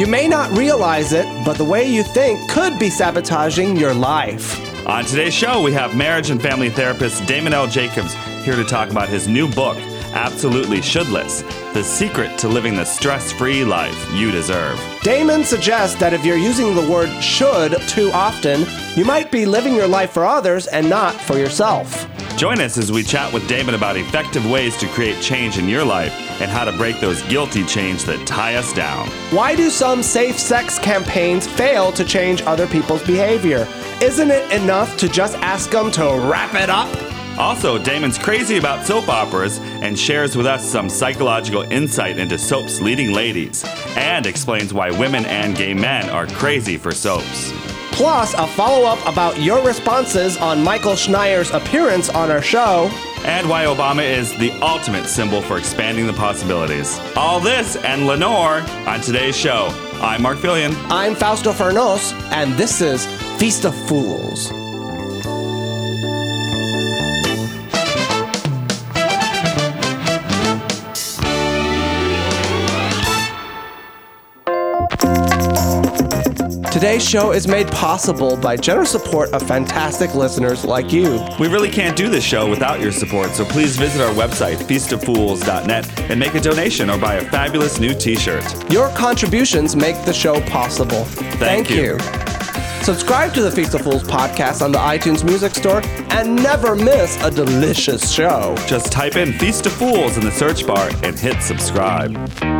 may not realize it, but the way you think could be sabotaging your life. On today's show, we have marriage and family therapist Damon L. Jacobs here to talk about his new book, Absolutely Shouldless: The Secret to Living the Stress-Free Life You Deserve. Damon suggests that if you're using the word should too often, you might be living your life for others and not for yourself. Join us as we chat with Damon about effective ways to create change in your life and how to break those guilty chains that tie us down. Why do some safe sex campaigns fail to change other people's behavior? Isn't it enough to just ask them to wrap it up? Also, Damon's crazy about soap operas and shares with us some psychological insight into soap's leading ladies and explains why women and gay men are crazy for soaps. Plus, a follow-up about your responses on Michael Schneier's appearance on our show. And why Obama is the ultimate symbol for expanding the possibilities. All this and Lenore on today's show. I'm Mark Fillion. I'm Fausto Fernos, and this is Feast of Fools. Today's show is made possible by generous support of fantastic listeners like you. We really can't do this show without your support, so please visit our website, feastoffools.net, and make a donation or buy a fabulous new t-shirt. Your contributions make the show possible. Thank you. Subscribe to the Feast of Fools podcast on the iTunes Music Store and never miss a delicious show. Just type in Feast of Fools in the search bar and hit subscribe.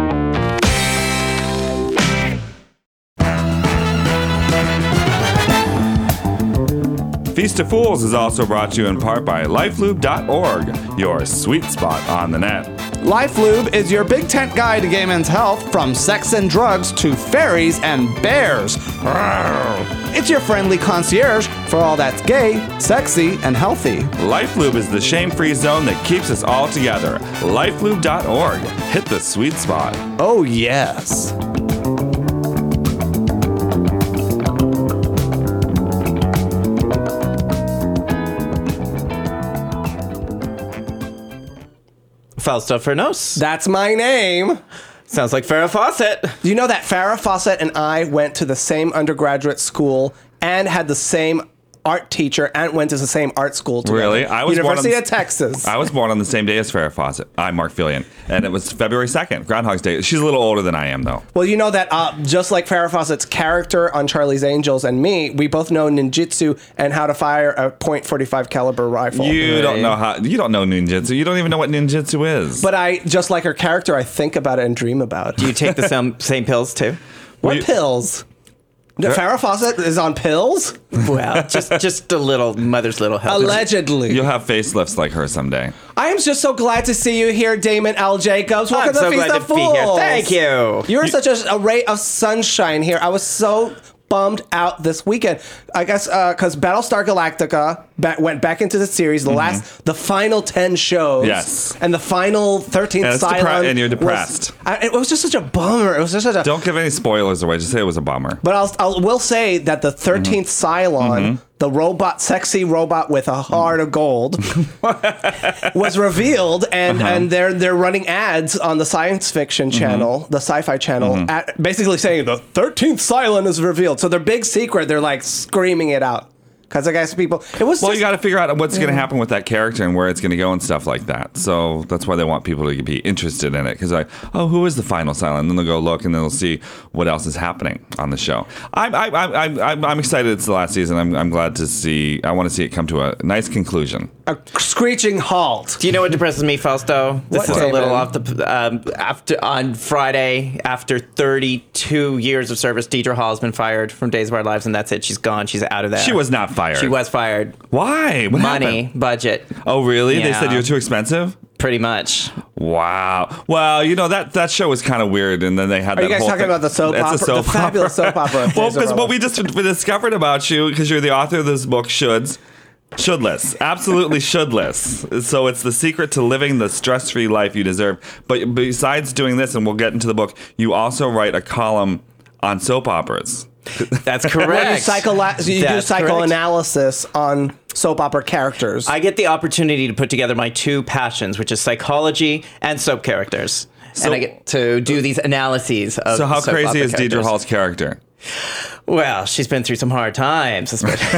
Feast of Fools is also brought to you in part by lifelube.org, your sweet spot on the net. LifeLube is your big tent guide to gay men's health, from sex and drugs to fairies and bears. It's your friendly concierge for all that's gay, sexy, and healthy. LifeLube is the shame-free zone that keeps us all together. lifelube.org. Hit the sweet spot. Oh, yes. Fausto Fernos. That's my name. Sounds like Farrah Fawcett. Do you know that Farrah Fawcett and I went to the same undergraduate school and had the same art teacher and went to the same art school together? Really? University of Texas. I was born on the same day as Farrah Fawcett. I'm Mark Fillion. And it was February 2nd, Groundhog's Day. She's a little older than I am, though. Well, you know that just like Farrah Fawcett's character on Charlie's Angels and me, we both know ninjutsu and how to fire a .45 caliber rifle. You don't know ninjutsu. You don't even know what ninjutsu is. But I, just like her character, I think about it and dream about it. Do you take the same pills too? What pills? Farrah Fawcett is on pills? Well, just a little mother's little help. Allegedly. You'll have facelifts like her someday. I am just so glad to see you here, Damon L. Jacobs. Welcome to the Feast of Fools. Thank you. You're such a ray of sunshine here. I was so bummed out this weekend. I guess because Battlestar Galactica went back into the series, the final 10 shows. Yes. And the final 13th Cylon. And you're depressed. It was just such a bummer. It was just such a... Don't give any spoilers away. Just say it was a bummer. But I will say that the 13th Cylon, the sexy robot with a heart of gold, was revealed, and they're running ads on the science fiction channel, the sci-fi channel, basically saying the 13th Cylon is revealed. So their big secret, they're like screaming it out. Because I guess people, it was. Well, you got to figure out what's going to happen with that character and where it's going to go and stuff like that. So that's why they want people to be interested in it. Because like, oh, who is the final Cylon? And then they'll go look and then they'll see what else is happening on the show. I'm excited. It's the last season. I'm glad to see. I want to see it come to a nice conclusion. A screeching halt. Do you know what depresses me, Fausto? This What, is a little David? off the. On Friday, after 32 years of service, Deidre Hall has been fired from Days of Our Lives, and that's it. She's gone. She's out of there. She was not fired. She was fired. Why? What Money, happened? budget. Oh, really? They Yeah. said you were too expensive? Pretty much. Wow. Well, you know, that show was kind of weird, and then they had Are that you guys whole talking thing. about the soap It's a opera? soap The fabulous soap opera. Well, Days of because Our what we Lives. just discovered about you, because you're the author of this book, Shoulddless. Absolutely shoulddless. So it's the secret to living the stress-free life you deserve. But besides doing this, and we'll get into the book, you also write a column on soap operas. That's correct. You do psychoanalysis on soap opera characters. I get the opportunity to put together my two passions, which is psychology and soap characters. and I get to do these analyses of So how soap crazy opera is Deidre characters. Hall's character? Well, she's been through some hard times.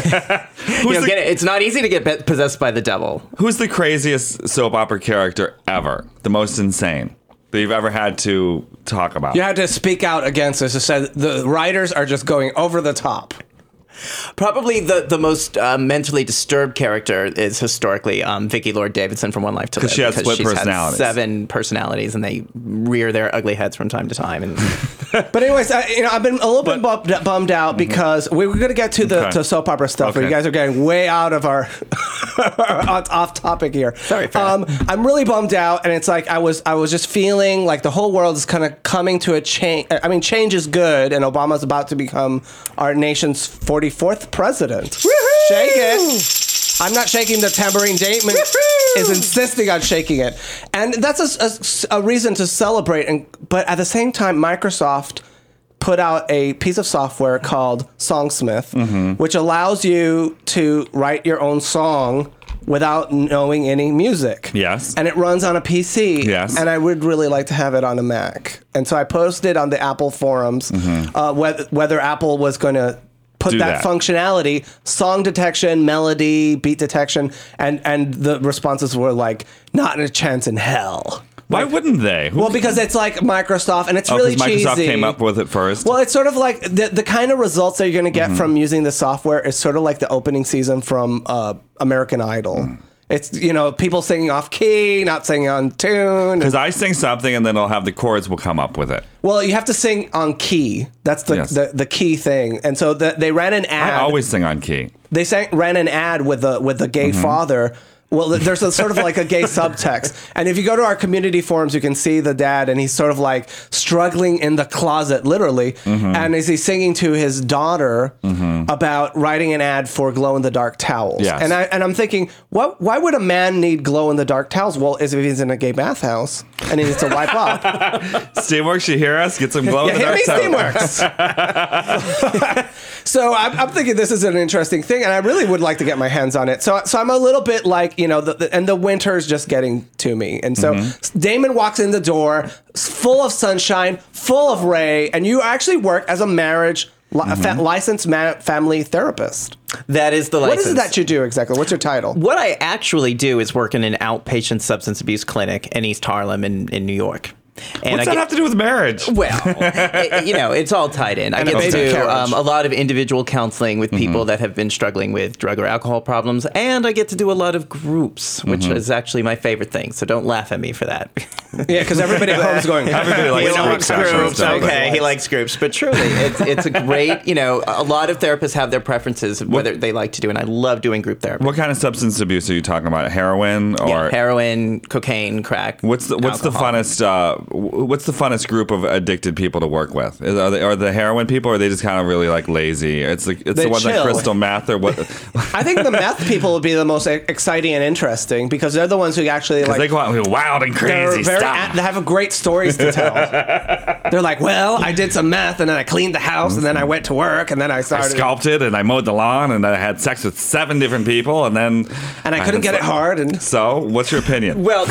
It's not easy to get possessed by the devil. Who's the craziest soap opera character ever? The most insane that you've ever had to talk about? You had to speak out against this. It said the writers are just going over the top. Probably the most mentally disturbed character is historically Vicki Lord Davidson from One Life to Live. Because she has split she's personalities. Had 7 personalities, and they rear their ugly heads from time to time. And But anyways, I've been a little bit bummed out because we were going to get to the to soap opera stuff, but you guys are getting way out of our off topic here. Sorry, I'm really bummed out, and it's like I was just feeling like the whole world is kind of coming to a change. I mean, change is good, and Obama's about to become our nation's 44th president. Woo-hoo! Shake it. I'm not shaking the tambourine. Damon is insisting on shaking it. And that's a reason to celebrate. But at the same time, Microsoft put out a piece of software called Songsmith, which allows you to write your own song without knowing any music. Yes. And it runs on a PC. Yes. And I would really like to have it on a Mac. And so I posted on the Apple forums whether Apple was going to put that functionality, song detection, melody, beat detection, and the responses were like, not a chance in hell. Why wouldn't they? Well, because it's like Microsoft, and it's really cheesy. Microsoft came up with it first. Well, it's sort of like the kind of results that you're going to get from using the software is sort of like the opening season from American Idol. It's, people singing off key, not singing on tune. Because I sing something and then I'll have the chords will come up with it. Well, you have to sing on key. That's the key thing. And so they ran an ad. I always sing on key. They ran an ad with the gay father. Well, there's a sort of like a gay subtext. And if you go to our community forums, you can see the dad, and he's sort of like struggling in the closet, literally. And as he's singing to his daughter about writing an ad for glow-in-the-dark towels. Yes. And I'm thinking, why would a man need glow-in-the-dark towels? Well, is if he's in a gay bathhouse and he needs to wipe up. Steamworks, you hear us? Get some glow-in-the-dark Hit me, towels. Steamworks. So I'm thinking this is an interesting thing, and I really would like to get my hands on it. So I'm a little bit like, and the winter's just getting to me. And so Damon walks in the door, full of sunshine, full of Ray, and you actually work as a marriage licensed family therapist. that is the license. What is it that you do exactly? What's your title? What I actually do is work in an outpatient substance abuse clinic in East Harlem in New York. And What's that have to do with marriage? Well, it's all tied in. I get to do a lot of individual counseling with people that have been struggling with drug or alcohol problems, and I get to do a lot of groups, which is actually my favorite thing. So don't laugh at me for that. Yeah, because everybody at home is going, Everybody likes groups. groups. Okay, he likes groups, but truly, it's a great. A lot of therapists have their preferences whether they like to do, and I love doing group therapy. What kind of substance abuse are you talking about? Heroin or heroin, cocaine, crack? What's the funnest? What's the funnest group of addicted people to work with? Are the heroin people, or are they just kind of really like lazy? It's the ones like crystal meth or what? I think the meth people would be the most exciting and interesting because they're the ones who actually like they go out and be wild and crazy stuff. They have great stories to tell. They're like, well, I did some meth and then I cleaned the house and then I went to work and then I started. I sculpted and I mowed the lawn and I had sex with 7 different people and then I couldn't get it hard. And so, what's your opinion? Well,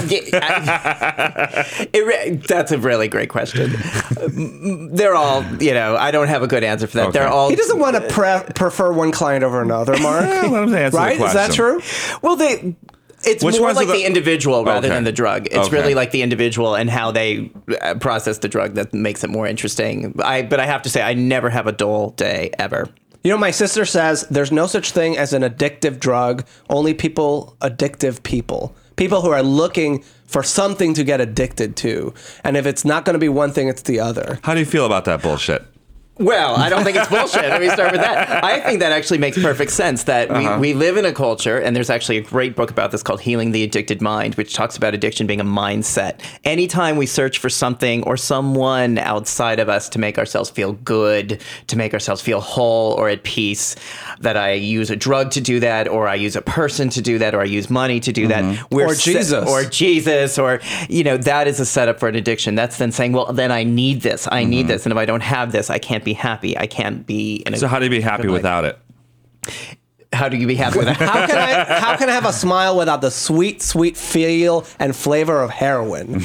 that's a really great question. They're all, I don't have a good answer for that. Okay. They're all. He doesn't want to prefer one client over another, Mark. Let him answer right? the question. Is that true? Well, it's Which more ones like are the individual rather than the drug. It's Okay. really like the individual and how they process the drug that makes it more interesting. But I have to say, I never have a dull day ever. My sister says there's no such thing as an addictive drug, only addictive people. People who are looking for something to get addicted to. And if it's not going to be one thing, it's the other. How do you feel about that bullshit? Well, I don't think it's bullshit. Let me start with that. I think that actually makes perfect sense that we live in a culture, and there's actually a great book about this called Healing the Addicted Mind, which talks about addiction being a mindset. Anytime we search for something or someone outside of us to make ourselves feel good, to make ourselves feel whole or at peace, that I use a drug to do that, or I use a person to do that, or I use money to do that. Or Jesus. Or that is a setup for an addiction. That's then saying, well, then I need this. I need this. And if I don't have this, I can't be happy. I can't be in a So how do you be happy good life. without it? How do you be happy with that? How can I have a smile without the sweet, sweet feel and flavor of heroin?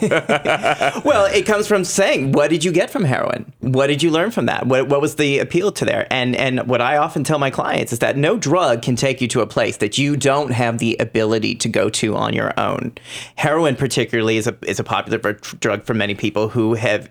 Well, it comes from saying, what did you get from heroin? What did you learn from that? What was the appeal to there? And what I often tell my clients is that no drug can take you to a place that you don't have the ability to go to on your own. Heroin particularly is a popular drug for many people who have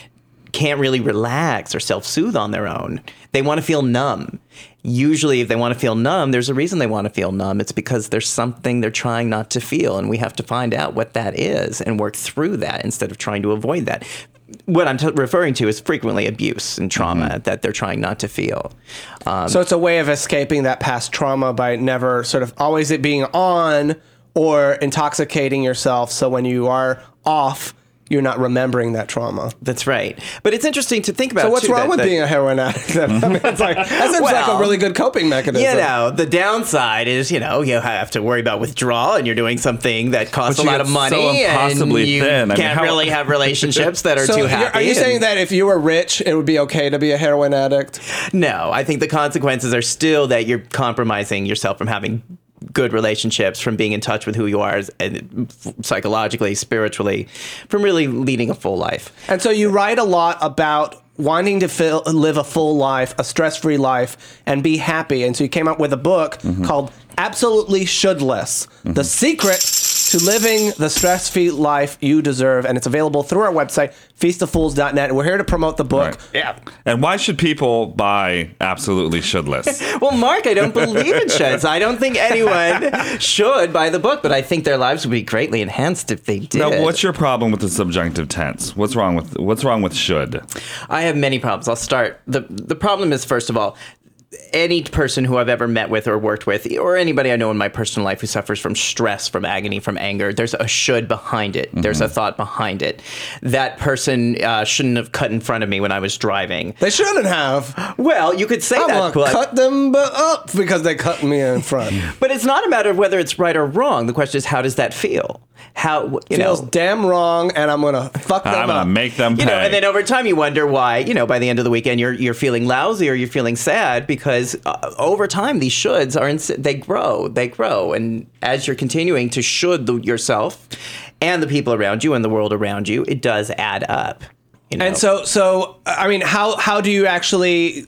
can't really relax or self-soothe on their own. They want to feel numb. Usually, if they want to feel numb, there's a reason they want to feel numb. It's because there's something they're trying not to feel, and we have to find out what that is and work through that instead of trying to avoid that. What I'm referring to is frequently abuse and trauma that they're trying not to feel. So it's a way of escaping that past trauma by never sort of always it being on or intoxicating yourself. So when you are off, you're not remembering that trauma. That's right. But it's interesting to think about. So what's wrong with being a heroin addict? I mean, it's like, that seems like a really good coping mechanism. The downside is, you have to worry about withdrawal, and you're doing something that costs a lot of money, so impossibly and you thin. can't really have relationships that are too happy. Are you saying that if you were rich, it would be okay to be a heroin addict? No, I think the consequences are still that you're compromising yourself from having good relationships, from being in touch with who you are psychologically, spiritually, from really leading a full life. And so you write a lot about wanting to live a full life, a stress-free life, and be happy. And so you came up with a book called Absolutely Shouldless, The Secret to Living the Stress-Free Life You Deserve. And it's available through our website, feastoffools.net. And we're here to promote the book. Right. Yeah. And why should people buy Absolutely Shouldless? Well, Mark, I don't believe in shoulds. I don't think anyone should buy the book, but I think their lives would be greatly enhanced if they did. Now, what's your problem with the subjunctive tense? What's wrong with should? I have many problems. I'll start. The problem is, first of all, any person who I've ever met with or worked with, or anybody I know in my personal life who suffers from stress, from agony, from anger, there's a should behind it. There's a thought behind it. That person shouldn't have cut in front of me when I was driving. They shouldn't have. Well, you could say that. But cut them up because they cut me in front. But it's not a matter of whether it's right or wrong. The question is, how does that feel? Feels damn wrong, and I'm gonna fuck them up. I'm gonna make them pay. And then over time you wonder why, by the end of the weekend you're feeling lousy or you're feeling sad because over time these shoulds they grow, and as you're continuing to should yourself and the people around you and the world around you, it does add up. And so I mean, how do you actually?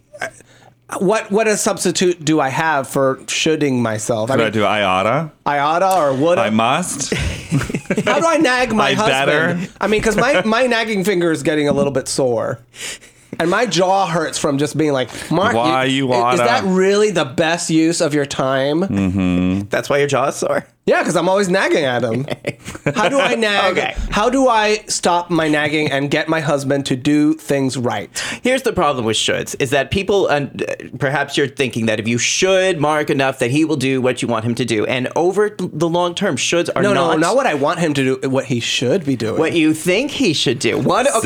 What a substitute do I have for shoulding myself? I do I oughta? I oughta or woulda? I must? How do I nag my husband? Better? I mean, because my nagging finger is getting a little bit sore. And my jaw hurts from just being like, Mark, is that really the best use of your time? Mm-hmm. That's why your jaw is sore? Yeah, because I'm always nagging at him. How do I nag? Okay. How do I stop my nagging and get my husband to do things right? Here's the problem with shoulds, is that people, perhaps you're thinking that if you should Mark enough that he will do what you want him to do. And over the long term, shoulds are not what I want him to do, what he should be doing. What you think he should do.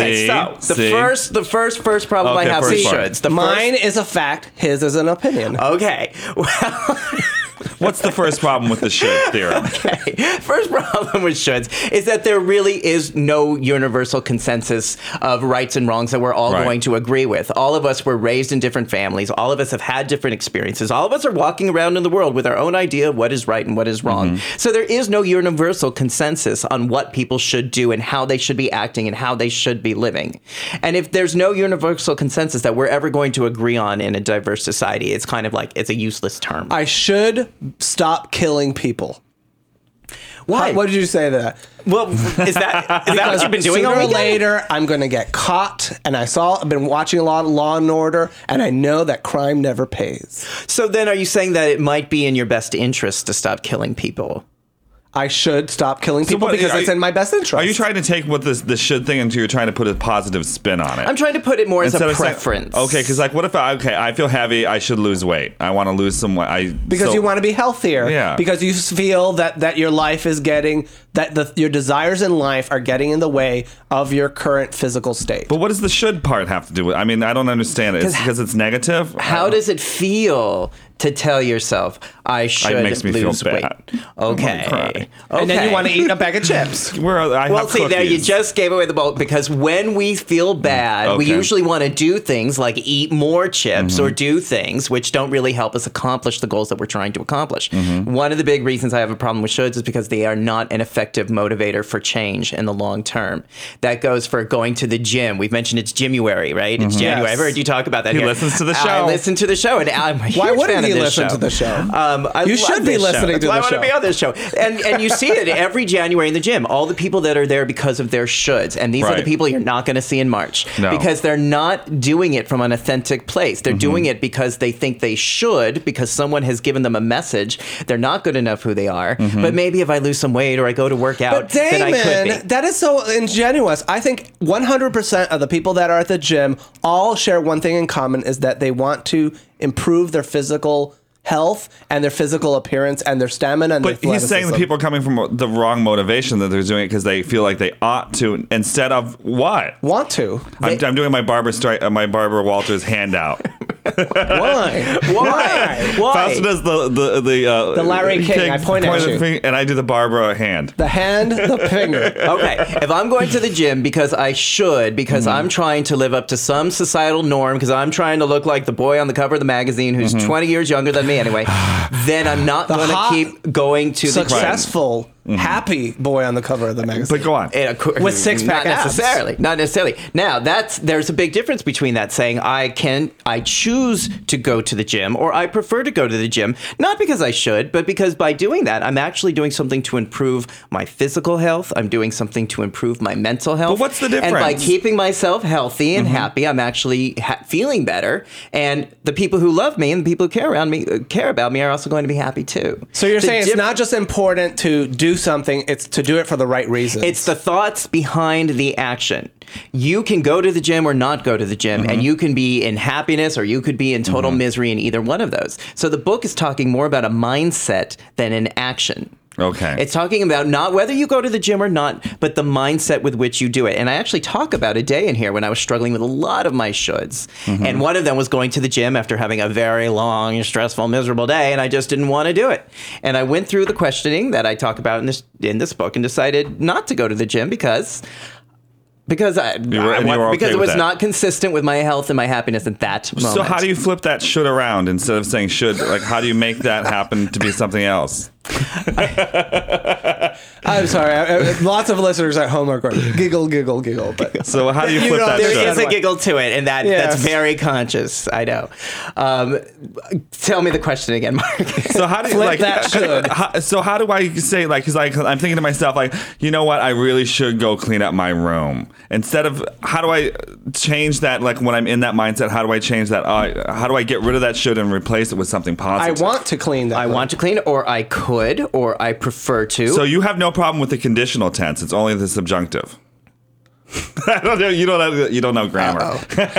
The first problem I have with shoulds. Mine is a fact, his is an opinion. Okay. Well... What's the first problem with the should theorem? Okay. First problem with shoulds is that there really is no universal consensus of rights and wrongs that we're all going to agree with. All of us were raised in different families. All of us have had different experiences. All of us are walking around in the world with our own idea of what is right and what is wrong. So there is no universal consensus on what people should do and how they should be acting and how they should be living. And if there's no universal consensus that we're ever going to agree on in a diverse society, it's kind of like it's a useless term. I should stop killing people. Why? What did you say to that? Well, is that what you've been doing all weekend? weekend? Later, I'm going to get caught. And I've been watching a lot of Law and Order, and I know that crime never pays. So then are you saying that it might be in your best interest to stop killing people? I should stop killing people because it's in my best interest. Are you trying to take what the should thing into you're trying to put a positive spin on it? I'm trying to put it more as a preference. Okay, because what if I feel heavy, I should lose weight. I want to lose some weight. Because you want to be healthier. Yeah. Because you feel that your life is getting, your desires in life are getting in the way of your current physical state. But what does the should part have to do with? I mean, I don't understand it. It's because it's negative? How does it feel to tell yourself, I should makes me feel lose weight. bad. Okay. cry. And then you want to eat a bag of chips. Well, see, there you cookies. just gave away the ball, because when we feel bad, we Okay. usually want to do things like eat more chips or do things which don't really help us accomplish the goals that we're trying to accomplish. One of the big reasons I have a problem with shoulds is because they are not an effective motivator for change in the long term. That goes for going to the gym. We've mentioned it's Gymuary, right? It's January. Yes. I've heard you talk about that He here. listens to the show. I listen to the show, and I'm a huge Why wouldn't fan of he this listen show. to the show? I You love should be this show. listening to That's why the I want show. to be on this show. And you see it every January in the gym. All the people that are there because of their shoulds. And these are the Right. people you're not going to see in March. No. Because they're not doing it from an authentic place. They're doing it because they think they should, because someone has given them a message. They're not good enough who they are. But maybe if I lose some weight or I go to work out, But then I could Damon, be. that is so ingenuous. I think 100% of the people that are at the gym all share one thing in common, is that they want to improve their physical health and their physical appearance and their stamina and But their he's saying that athleticism. people are coming from the wrong motivation, that they're doing it because they feel like they ought to, instead of what? want to. I'm doing my Barbara Walters handout. Why? Why? Why? Fausto does the Larry King. I point at the you. finger, and I do the Barbara hand. The hand, the finger. Okay, if I'm going to the gym because I should, because I'm trying to live up to some societal norm, because I'm trying to look like the boy on the cover of the magazine who's 20 years younger than me anyway, then I'm not going to hot, keep going to the gym. Successful, happy boy on the cover of the magazine. But go on. And of course, With six-pack not abs. not necessarily. Now there's a big difference between that saying I choose to go to the gym, or I prefer to go to the gym, not because I should, but because by doing that I'm actually doing something to improve my physical health. I'm doing something to improve my mental health. But what's the And by difference? keeping myself healthy and happy, I'm actually feeling better, and the people who love me and the people who care about me are also going to be happy too. So you're The saying it's diff- not just important to do something, it's to do it for the right reasons. It's the thoughts behind the action. You can go to the gym or not go to the gym, and you can be in happiness or you could be in total misery in either one of those. So the book is talking more about a mindset than an action. Okay. It's talking about not whether you go to the gym or not, but the mindset with which you do it. And I actually talk about a day in here when I was struggling with a lot of my shoulds. And one of them was going to the gym after having a very long, stressful, miserable day, and I just didn't want to do it. And I went through the questioning that I talk about in this book and decided not to go to the gym because You were okay it with was that. not consistent with my health and my happiness at that moment. So how do you flip that should around instead of saying should? Like, how do you make that happen to be something else? I'm sorry. Lots of listeners at home are going giggle, giggle, giggle. But So how do you You flip know, that there should? There is a Why? giggle to it, and that's Yes. very conscious. I know. Tell me the question again, Mark. So how do you Flip like? that should. How do I say like? Because I'm thinking to myself like, you know what? I really should go clean up my room. Instead of how do I change that? Like when I'm in that mindset, how do I change that? How do I get rid of that should and replace it with something I positive? want to clean that. I want to clean, or I could, or I prefer to. So you have no problem with the conditional tense. It's only the subjunctive. I don't know. You don't know grammar.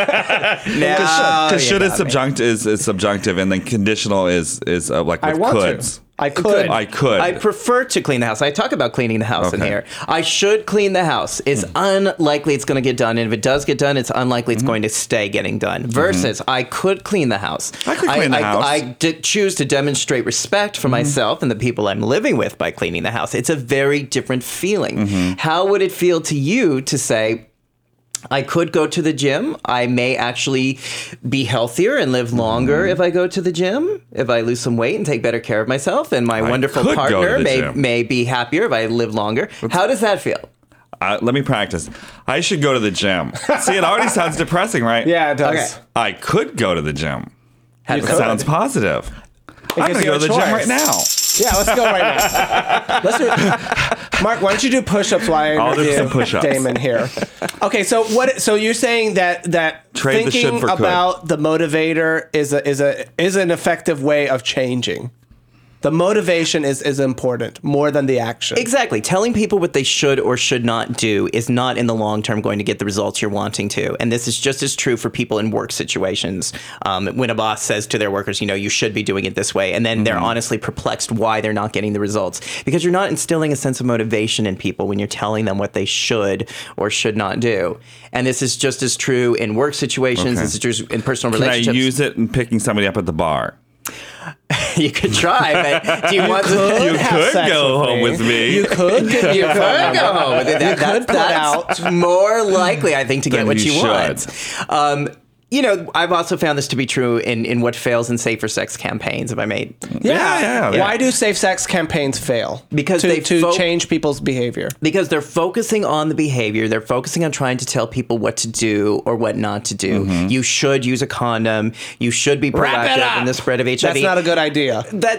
Because should is subjunctive, and then conditional is like with I want coulds. to. I could. I could. I prefer to clean the house. I talk about cleaning the house in Okay. here. I should clean the house. It's unlikely it's going to get done. And if it does get done, it's unlikely it's going to stay getting done. Versus, I could clean the house. I could clean the house. I choose to demonstrate respect for myself and the people I'm living with by cleaning the house. It's a very different feeling. How would it feel to you to say, I could go to the gym. I may actually be healthier and live longer if I go to the gym, if I lose some weight and take better care of myself. And my wonderful could go to partner the gym. may be happier if I live longer. How does that feel? Let me practice. I should go to the gym. See, it already sounds depressing, right? Yeah, it does. Okay. I could go to the gym. How It does that sounds feel? positive. I'm gives going to you go a to the gym choice. right now. Yeah, let's go right now. Let's do, Mark, why don't you do push-ups while I I'll do interview some push-ups. Damon here? Okay, so what? So you're saying that Trade the should thinking for could. about the motivator is an effective way of changing. The motivation is important more than the action. Exactly. Telling people what they should or should not do is not in the long term going to get the results you're wanting to. And this is just as true for people in work situations. When a boss says to their workers, you should be doing it this way, and then they're honestly perplexed why they're not getting the results. Because you're not instilling a sense of motivation in people when you're telling them what they should or should not do. And this is just as true in work situations. Okay. This is true in personal Can I relationships. use it in picking somebody up at the bar? You could try, but do you want You have could sex go with home me. with me. You could get You could go home with it. That's more likely, I think, to get Then what you you want. I've also found this to be true in what fails in safer sex campaigns, if I may. Yeah. Why do safe sex campaigns fail? Because to they change people's behavior. Because they're focusing on the behavior. They're focusing on trying to tell people what to do or what not to do. Mm-hmm. You should use a condom. You should be Wrap it proactive up. in the spread of HIV. That's not a good idea.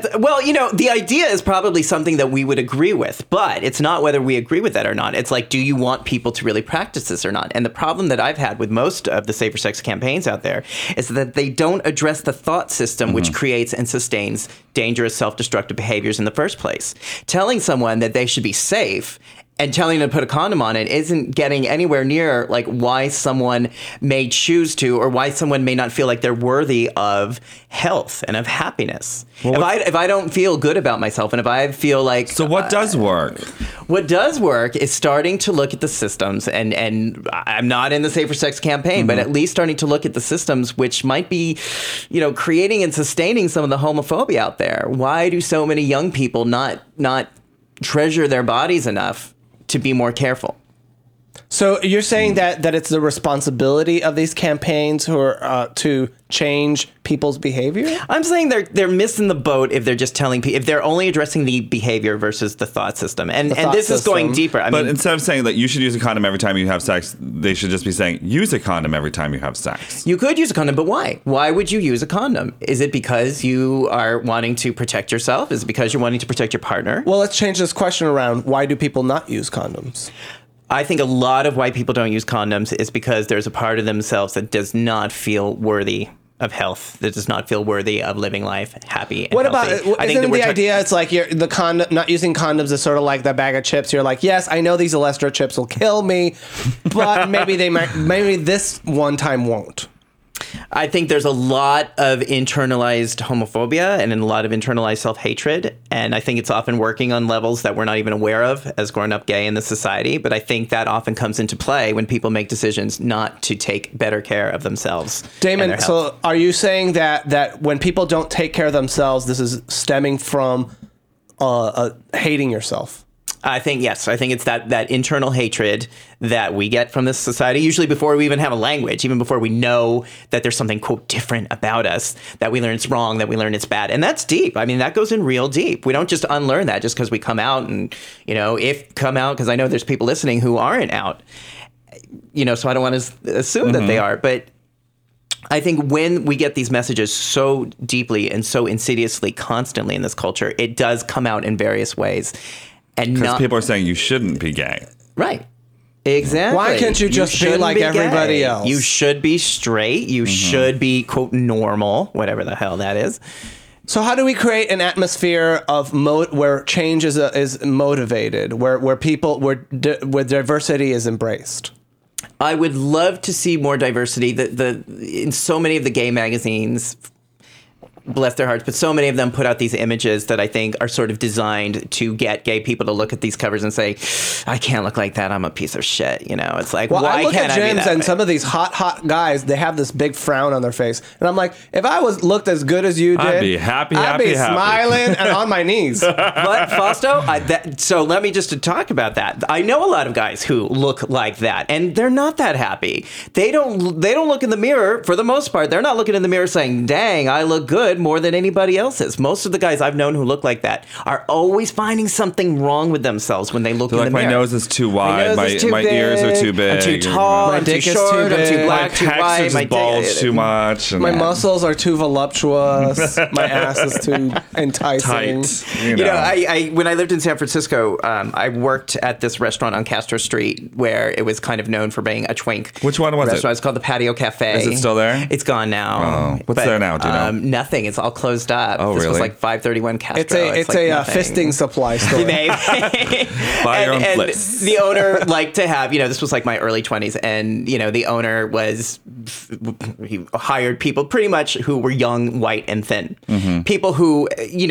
The idea is probably something that we would agree with, but it's not whether we agree with that or not. It's like, do you want people to really practice this or not? And the problem that I've had with most of the safer sex campaigns out there is that they don't address the thought system which creates and sustains dangerous self-destructive behaviors in the first place. Telling someone that they should be safe and telling them to put a condom on it isn't getting anywhere near like why someone may choose to, or why someone may not feel like they're worthy of health and of happiness. If I don't feel good about myself, and if I feel like So what does work? What does work is starting to look at the systems, and I'm not in the Safer Sex campaign, but at least starting to look at the systems which might be, creating and sustaining some of the homophobia out there. Why do so many young people not treasure their bodies enough to be more careful? So you're saying that it's the responsibility of these campaigns to change people's behavior? I'm saying they're missing the boat if they're just telling people, if they're only addressing the behavior versus the thought system. And this is going deeper. I But mean, instead of saying that you should use a condom every time you have sex, they should just be saying use a condom every time you have sex. you could use a condom, but why? Why would you use a condom? Is it because you are wanting to protect yourself? Is it because you're wanting to protect your partner? Well, let's change this question around. Why do people not use condoms? I think a lot of why people don't use condoms is because there's a part of themselves that does not feel worthy of health, that does not feel worthy of living life happy and What healthy. about, isn't the idea it's like not using condoms is sort of like the bag of chips. You're like, yes, I know these Alestra chips will kill me, but maybe this one time won't. I think there's a lot of internalized homophobia and a lot of internalized self-hatred. And I think it's often working on levels that we're not even aware of as growing up gay in this society. But I think that often comes into play when people make decisions not to take better care of themselves. Damon, so are you saying that when people don't take care of themselves, this is stemming from hating yourself? I think, yes. I think it's that internal hatred that we get from this society, usually before we even have a language, even before we know that there's something, quote, different about us, that we learn it's wrong, that we learn it's bad. And that's deep. I mean, that goes in real deep. We don't just unlearn that just because we come out and, come out, because I know there's people listening who aren't out, so I don't want to assume that they are. But I think when we get these messages so deeply and so insidiously constantly in this culture, it does come out in various ways. Because people are saying you shouldn't be gay. Right. Exactly. Why can't you just be like everybody else? You should be straight. You should be, quote, normal, whatever the hell that is. So how do we create an atmosphere of where change is motivated, where diversity is embraced? I would love to see more diversity. In so many of the gay magazines, bless their hearts, but so many of them put out these images that I think are sort of designed to get gay people to look at these covers and say, I can't look like that. I'm a piece of shit. It's like, well, why I look can't at I be gyms that and way? some of these hot guys, they have this big frown on their face. And I'm like, if I looked as good as you did, I'd be happy, I'd be happy. smiling and on my knees. But Fausto, so let me just talk about that. I know a lot of guys who look like that, and they're not that happy. They don't look in the mirror, for the most part. They're not looking in the mirror saying, dang, I look good more than anybody else is. Most of the guys I've known who look like that are always finding something wrong with themselves when they look in the mirror. My nose is too wide. My nose is too my big, ears are too big. I'm too tall. My I'm too dick is short. too I'm too big. black. My Too pecs white. are just bulged too much. And My muscles are too voluptuous. My ass is too enticing. tight. I when I lived in San Francisco, I worked at this restaurant on Castro Street where it was kind of known for being a twink. Which one was it? Restaurant. It's called the Patio Cafe. Is it still there? It's gone now. Oh. What's there now? Do you know? Nothing. It's all closed up. Oh, this was really? like 531 Castro. It's like a nothing. fisting supply store. Maybe. Buy your own and flips. the owner liked to have, this was like my early 20s, and, the owner was he hired people pretty much who were young, white, and thin. Mm-hmm. People who,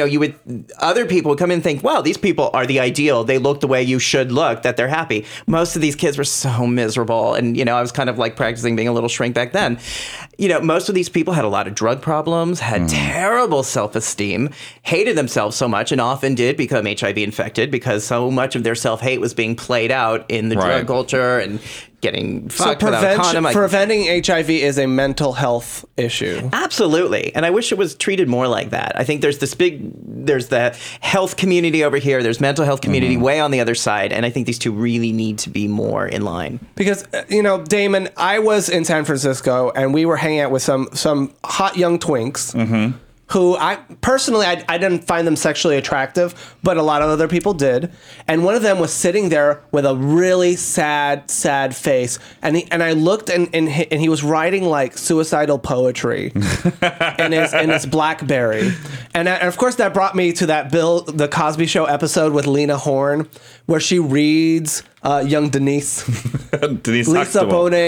other people would come in and think, wow, these people are the ideal. They look the way you should look, that they're happy. Most of these kids were so miserable. And, I was kind of like practicing being a little shrink back then. Most of these people had a lot of drug problems, had terrible self-esteem, hated themselves so much, and often did become HIV infected because so much of their self-hate was being played out in the drug culture and getting fucked without a condom. Preventing HIV is a mental health issue. Absolutely. And I wish it was treated more like that. I think there's the health community over here. There's mental health community way on the other side. And I think these two really need to be more in line. Because, Damon, I was in San Francisco and we were hanging out with some hot young twinks. Mm-hmm. Who I didn't find them sexually attractive, but a lot of other people did. And one of them was sitting there with a really sad face, and I looked and he was writing like suicidal poetry in his BlackBerry, and of course that brought me to the Cosby Show episode with Lena Horne, where she reads young Denise Lisa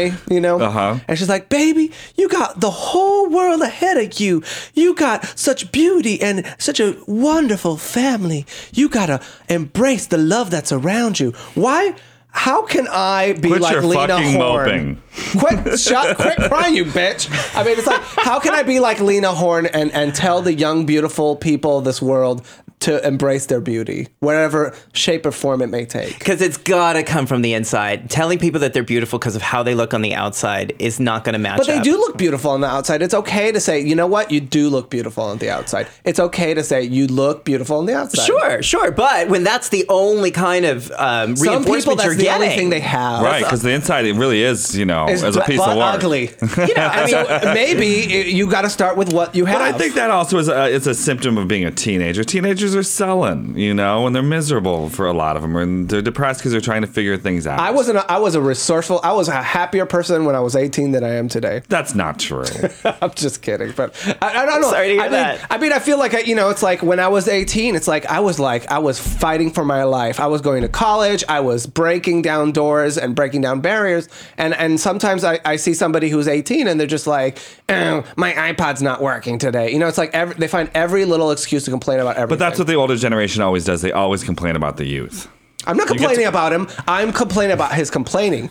Bonet, and she's like, baby, you got the whole world ahead of you. You got such beauty and such a wonderful family. You gotta embrace the love that's around you. Why? How can I be Quit like your Lena fucking Horne? moping. Quit crying, you bitch. I mean, it's like, how can I be like Lena Horne and tell the young, beautiful people of this world to embrace their beauty, whatever shape or form it may take? Because it's got to come from the inside. Telling people that they're beautiful because of how they look on the outside is not going to match up. But they do look beautiful on the outside. It's okay to say, you know what? You do look beautiful on the outside. It's okay to say you look beautiful on the outside. Sure. But when that's the only kind of reinforcement some people, that's you're the getting, only thing they have. Right, because the inside, it really is, as a piece of work. Ugly. I mean, maybe you got to start with what you have. But I think that also is it's a symptom of being a teenager. Teenagers are sullen, and they're miserable for a lot of them, and they're depressed because they're trying to figure things out. I was a happier person when I was 18 than I am today. That's not true. I'm just kidding, but I don't know. Sorry to hear that. I mean, I feel like it's like when I was 18, it's like I was fighting for my life. I was going to college. I was breaking down doors and breaking down barriers. And sometimes I see somebody who's 18 and they're just like, oh, my iPod's not working today. It's like they find every little excuse to complain about everything. But that's what the older generation always does. They always complain about the youth. I'm not complaining about him. I'm complaining about his complaining.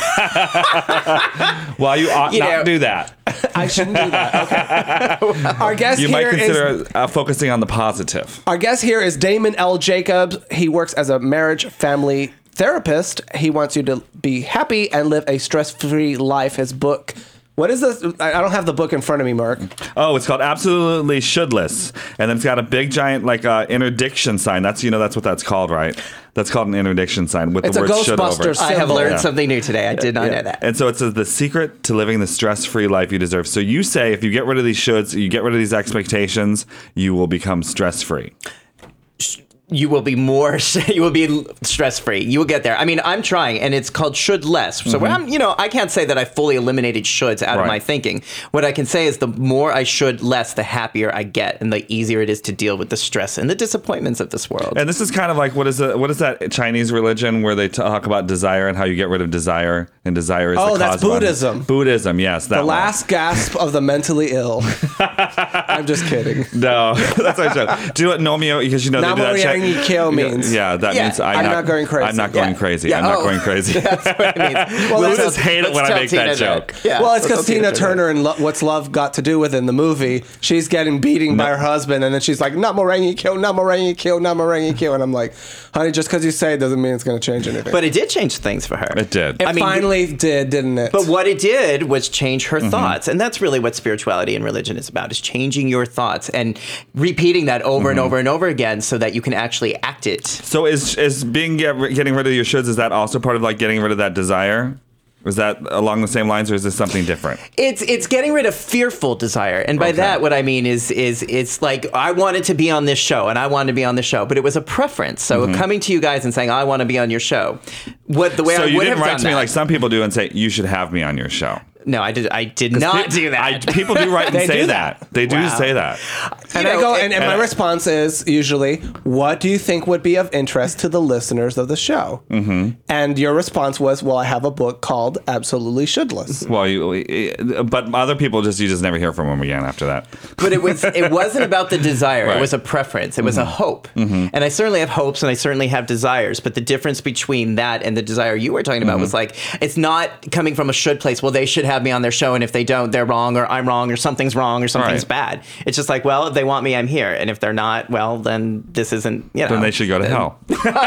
Well, you ought not do that. I shouldn't do that. Okay. Our guest you might consider focusing on the positive. Our guest here is Damon L. Jacobs. He works as a marriage family therapist. He wants you to be happy and live a stress-free life. His book. What is this? I don't have the book in front of me, Mark. Oh, it's called Absolutely Shouldless. And then it's got a big giant interdiction sign. That's what that's called, right? That's called an interdiction sign with the word should over it. I have learned something new today. I did not know that. And so it says the secret to living the stress-free life you deserve. So you say if you get rid of these shoulds, you get rid of these expectations, you will become stress-free. You will be stress-free. You will get there. I mean, I'm trying, and it's called should less. So I can't say that I fully eliminated shoulds out of my thinking. What I can say is the more I should less, the happier I get, and the easier it is to deal with the stress and the disappointments of this world. And this is kind of like, what is that Chinese religion where they talk about desire and how you get rid of desire, and desire is the cause. That's Buddhism. Buddhism, yes. The last gasp of the mentally ill. I'm just kidding. No, that's what I said. Do you know Nomio, because they do that Kyo means. Yeah, that means I'm not going crazy. I'm not going crazy. I'm not going crazy. That's what it means. Well, Buddhists hate it when I make that joke. Yeah, well, it's because Tina Turner and What's Love Got to Do With in the movie. She's getting beaten by her husband, and then she's like, "Not Morangi Kyo, not Morangi Kyo, not Morangi Kyo," and I'm like, "Honey, just because you say it doesn't mean it's going to change anything." But it did change things for her. It did. It finally did, didn't it? But what it did was change her thoughts, and that's really what spirituality and religion is about: is changing your thoughts and repeating that over and over and over again, so that you can actually act it. So is getting rid of your shoulds, is that also part of like getting rid of that desire? Was that along the same lines, or is this something different? It's getting rid of fearful desire, and by that, what I mean is it's like I wanted to be on this show, and I wanted to be on the show, but it was a preference. So coming to you guys and saying I want to be on your show, So you didn't write to me like some people do and say you should have me on your show. No, I did not do that. People do write and They say do that. that. They do Wow. say that. And You I know, go, and- and my response is usually, what do you think would be of interest to the listeners of the show? Mm-hmm. And your response was, well, I have a book called Absolutely Shoulдлess. Well, but other people you just never hear from them again after that. But it wasn't about the desire. Right. It was a preference. It was a hope. And I certainly have hopes and I certainly have desires. But the difference between that and the desire you were talking about was like, it's not coming from a should place. Well, they should have me on their show. And if they don't, they're wrong, or I'm wrong, or something's wrong, or something's Right. bad. It's just like, well, if they want me, I'm here. And if they're not, well, then this isn't, Then they should go to hell.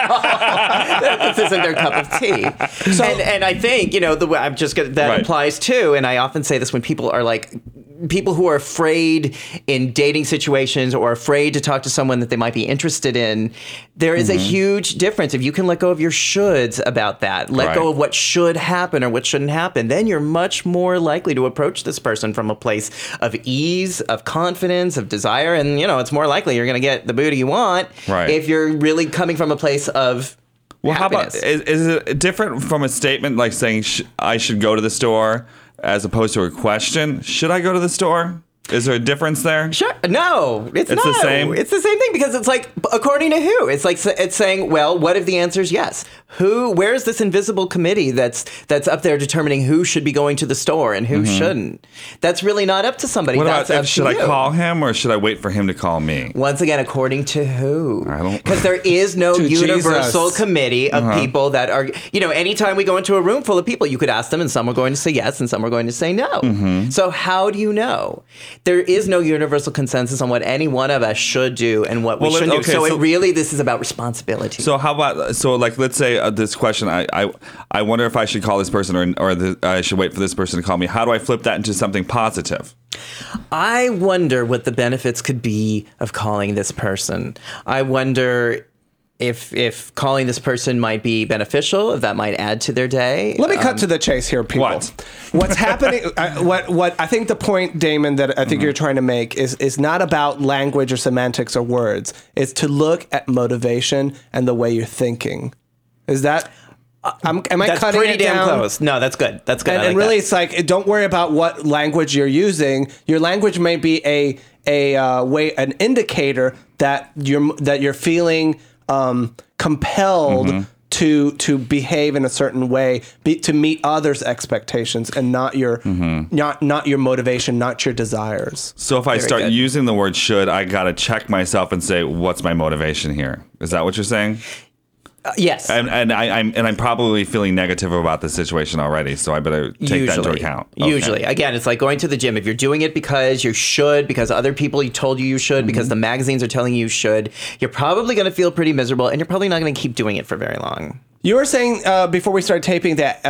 this isn't their cup of tea. And I think, the way I'm just gonna, that Right. applies too. And I often say this when people are like, people who are afraid in dating situations or afraid to talk to someone that they might be interested in, there is a huge difference. If you can let go of your shoulds about that, let go Right. of what should happen or what shouldn't happen, then you're much more likely to approach this person from a place of ease, of confidence, of desire. And, it's more likely you're going to get the booty you want Right. if you're really coming from a place of Well, happiness. how about is it different from a statement like saying I should go to the store as opposed to a question? Should I go to the store? Is there a difference there? Sure. No, it's It's not. the same? It's the same thing because it's like, according to who? It's like, it's saying, well, what if the answer is yes? Where's this invisible committee that's up there determining who should be going to the store and who shouldn't? That's really not up to somebody. What That's about up should to I you. call him or should I wait for him to call me? Once again, according to who? I don't- Because there is no To universal Jesus. committee of people that are, anytime we go into a room full of people, you could ask them and some are going to say yes and some are going to say no. So how do you know? There is no universal consensus on what any one of us should do and what we Well, shouldn't okay, do. So so- this is about responsibility. So how about like let's say this question I wonder if I should call this person or I should wait for this person to call me. How do I flip that into something positive? I wonder what the benefits could be of calling this person. I wonder if calling this person might be beneficial, if that might add to their day. Let me cut to the chase here, people. What's happening? What I think the point, Damon, that I think you're trying to make is not about language or semantics or words. It's to look at motivation and the way you're thinking. Is that? Am I That's cutting pretty it damn down? close. No, that's good. That's good. I And like really, that. it's like don't worry about what language you're using. Your language may be an indicator that you're feeling compelled to behave in a certain way, to meet others' expectations, and not your not your motivation, not your desires. So if I start good. using the word should, I gotta check myself and say, what's my motivation here? Is that what you're saying? Yes. And I'm probably feeling negative about the situation already, so I better take that into account. Okay. Usually. Again, it's like going to the gym. If you're doing it because you should, because other people told you should, because the magazines are telling you should, you're probably going to feel pretty miserable, and you're probably not going to keep doing it for very long. You were saying before we started taping that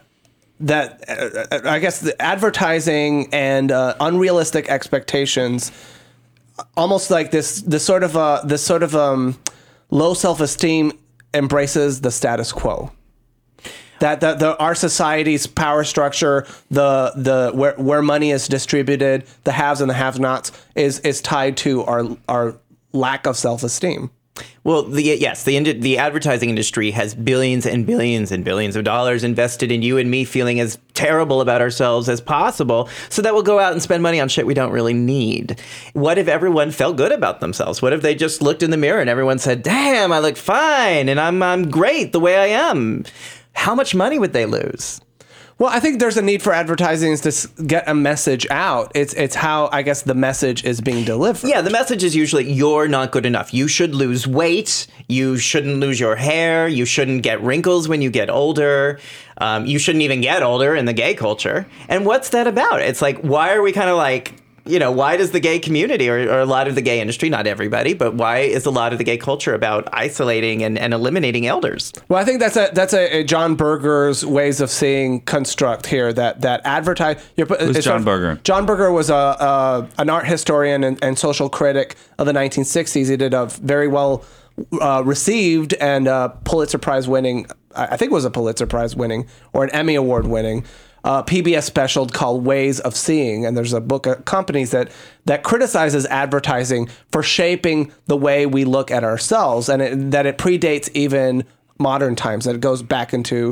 I guess the advertising and unrealistic expectations, almost like this sort of low self-esteem embraces the status quo. That our society's power structure, where money is distributed, the haves and the have-nots, is tied to our lack of self-esteem. Well, the advertising industry has billions and billions and billions of dollars invested in you and me feeling as terrible about ourselves as possible, so that we'll go out and spend money on shit we don't really need. What if everyone felt good about themselves? What if they just looked in the mirror and everyone said, "Damn, I look fine and I'm great the way I am"? How much money would they lose? Well, I think there's a need for advertising to get a message out. It's how, I guess, the message is being delivered. Yeah, the message is usually you're not good enough. You should lose weight. You shouldn't lose your hair. You shouldn't get wrinkles when you get older. You shouldn't even get older in the gay culture. And what's that about? It's like, why are we kind of like, why does the gay community or a lot of the gay industry, not everybody, but why is a lot of the gay culture about isolating and eliminating elders? Well, I think that's a John Berger's ways of seeing construct here. That advertise. Who's John Berger? John Berger was an art historian and social critic of the 1960s. He did a very well received and Pulitzer Prize winning. I think it was a Pulitzer Prize winning or an Emmy Award winning. PBS special called Ways of Seeing, and there's a book of companies that criticizes advertising for shaping the way we look at ourselves, and that it predates even modern times, that it goes back into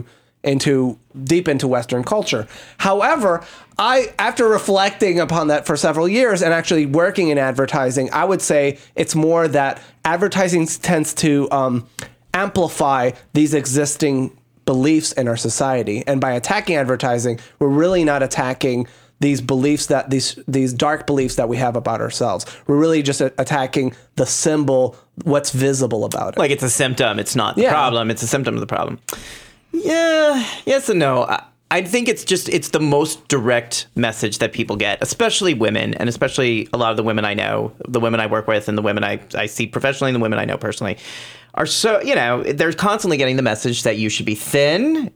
deep into Western culture. However, after reflecting upon that for several years and actually working in advertising, I would say it's more that advertising tends to amplify these existing beliefs in our society. And by attacking advertising, we're really not attacking these beliefs that these dark beliefs that we have about ourselves. We're really just attacking the symbol, what's visible about it. Like it's a symptom. It's not the problem. It's a symptom of the problem. Yeah. Yes and no. I think it's the most direct message that people get, especially women, and especially a lot of the women I know, the women I work with, and the women I see professionally, and the women I know personally, are so, they're constantly getting the message that you should be thin.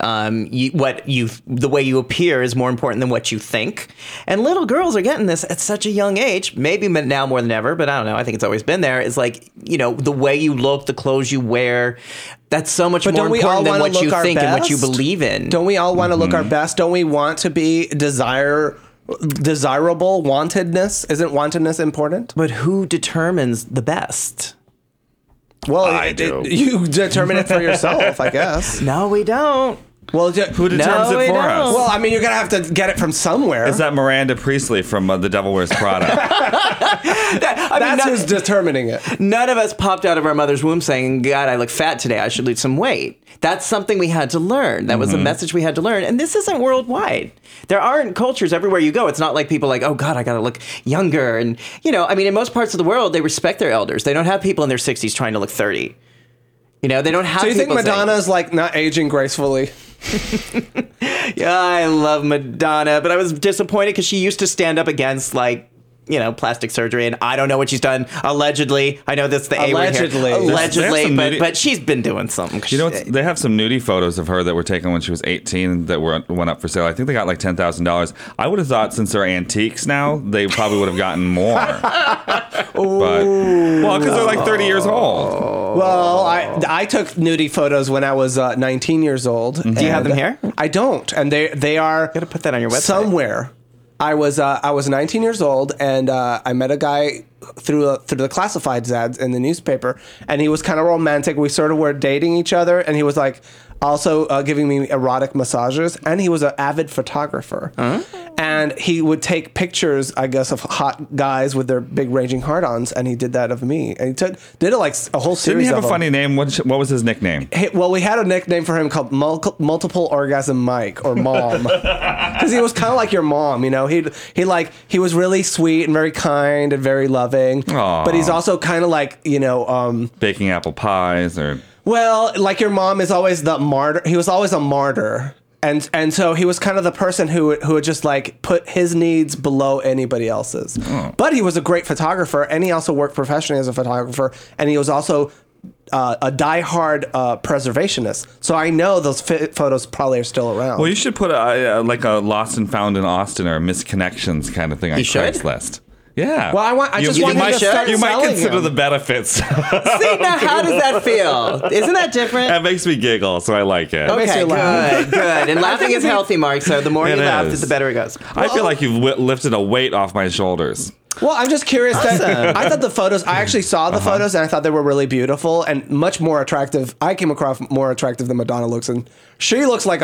The way you appear is more important than what you think. And little girls are getting this at such a young age, maybe now more than ever, but I don't know. I think it's always been there. It's like, the way you look, the clothes you wear, that's so much more important than what you think and what you believe in. Don't we all want to look our best? Don't we want to be desirable? Wantedness? Isn't wantedness important? But who determines the best? Well, you determine it for yourself, I guess. No, we don't. Well, who determines it for us? Well, I mean, you're going to have to get it from somewhere. Is that Miranda Priestley from The Devil Wears Prada? That's who's determining it. None of us popped out of our mother's womb saying, God, I look fat today. I should lose some weight. That's something we had to learn. That was a message we had to learn. And this isn't worldwide. There aren't cultures everywhere you go. It's not like people like, oh, God, I got to look younger. And, in most parts of the world, they respect their elders. They don't have people in their 60s trying to look 30. They don't have. So you think Madonna's like not aging gracefully? Yeah, I love Madonna, but I was disappointed because she used to stand up against plastic surgery, and I don't know what she's done. Allegedly, I know that's the A word here. Allegedly, but she's been doing something. They have some nudie photos of her that were taken when she was 18 that went up for sale. I think they got like $10,000. I would have thought since they're antiques now, they probably would have gotten more. Because they're like 30 years old. Well, I took nudie photos when I was 19 years old. Mm-hmm. Do you have them here? I don't, and they are. You gotta put that on your website somewhere. I was 19 years old, and I met a guy through the classifieds ads in the newspaper, and he was kind of romantic. We sort of were dating each other, and he was like also giving me erotic massages, and he was an avid photographer. And he would take pictures, I guess, of hot guys with their big raging hard-ons, and he did that of me. And he did it like a whole series. Didn't he have a funny name? What was his nickname? Well, we had a nickname for him called Multiple Orgasm Mike, or Mom, because he was kind of like your mom. He was really sweet and very kind and very loving. Aww. But he's also kind of like baking apple pies or. Well, like your mom is always the martyr. He was always a martyr. And so he was kind of the person who would just like put his needs below anybody else's. Oh. But he was a great photographer, and he also worked professionally as a photographer, and he was also a diehard preservationist. So I know those photos probably are still around. Well, you should put a Lost and Found in Austin or Misconnections kind of thing on Craigslist. Yeah. Well, I just want to start You might selling consider them. the benefits. See, now how does that feel? Isn't that different? That makes me giggle, so I like it. Okay, good. And laughing is healthy, Mark, so the more you laugh, the better it goes. I feel like you've lifted a weight off my shoulders. Well, I'm just curious. I thought the photos, I actually saw the photos, and I thought they were really beautiful and much more attractive. I came across more attractive than Madonna looks, and she looks like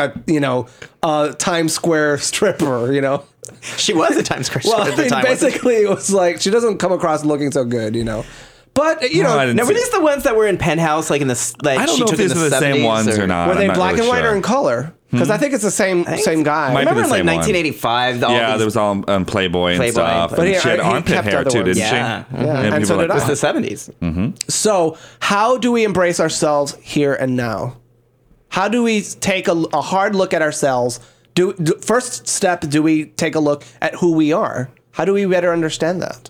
a Times Square stripper, She was a Times Square stripper at the time. Basically, it was like, she doesn't come across looking so good, But, now, were these the ones that were in Penthouse, like in the, like, I don't she know took if these in are the same ones or not. Were they I'm not black really and white sure. or in color? Because I think it's the same guy. Might be Remember the in like same 1985? There was all Playboy and stuff. But And she had armpit kept hair other too, ones. didn't Yeah. she? Yeah. And people so did like I. It was the 70s. So how do we embrace ourselves here and now? How do we take a hard look at ourselves? First step, do we take a look at who we are? How do we better understand that?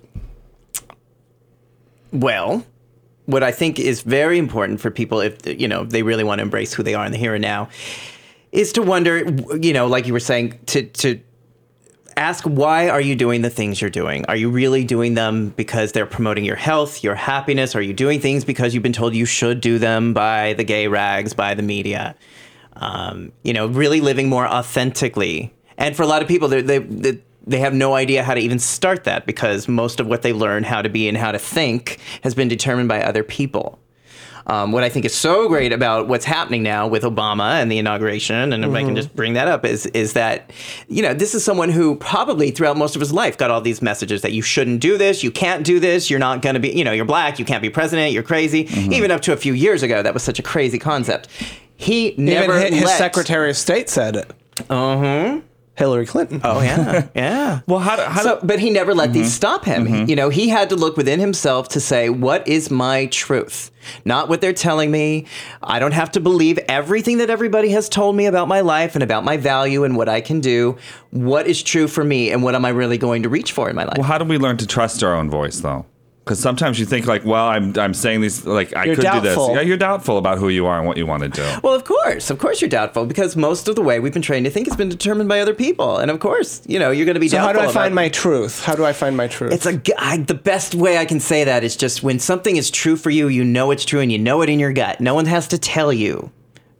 Well, what I think is very important for people, if they really want to embrace who they are in the here and now, is to wonder, like you were saying, to ask, why are you doing the things you're doing? Are you really doing them because they're promoting your health, your happiness? Are you doing things because you've been told you should do them by the gay rags, by the media? Really living more authentically. And for a lot of people, they have no idea how to even start that, because most of what they learn how to be and how to think has been determined by other people. What I think is so great about what's happening now with Obama and the inauguration, and if I can just bring that up, is that, this is someone who probably throughout most of his life got all these messages that you shouldn't do this, you can't do this, you're not going to be, you're black, you can't be president, you're crazy. Even up to a few years ago, that was such a crazy concept. He never Even his Secretary of State said it. Hillary Clinton. Oh, yeah. Yeah. Well, but he never let these stop him. He had to look within himself to say, what is my truth? Not what they're telling me. I don't have to believe everything that everybody has told me about my life and about my value and what I can do. What is true for me and what am I really going to reach for in my life? Well, how do we learn to trust our own voice, though? Because sometimes you think like, well, I'm saying these, like, I could do this. Yeah, you're doubtful about who you are and what you want to do. Well, of course you're doubtful, because most of the way we've been trained to think has been determined by other people. And of course, you're going to be doubtful. So how do I find my truth? How do I find my truth? It's the best way I can say that is just when something is true for you, you know it's true and you know it in your gut. No one has to tell you.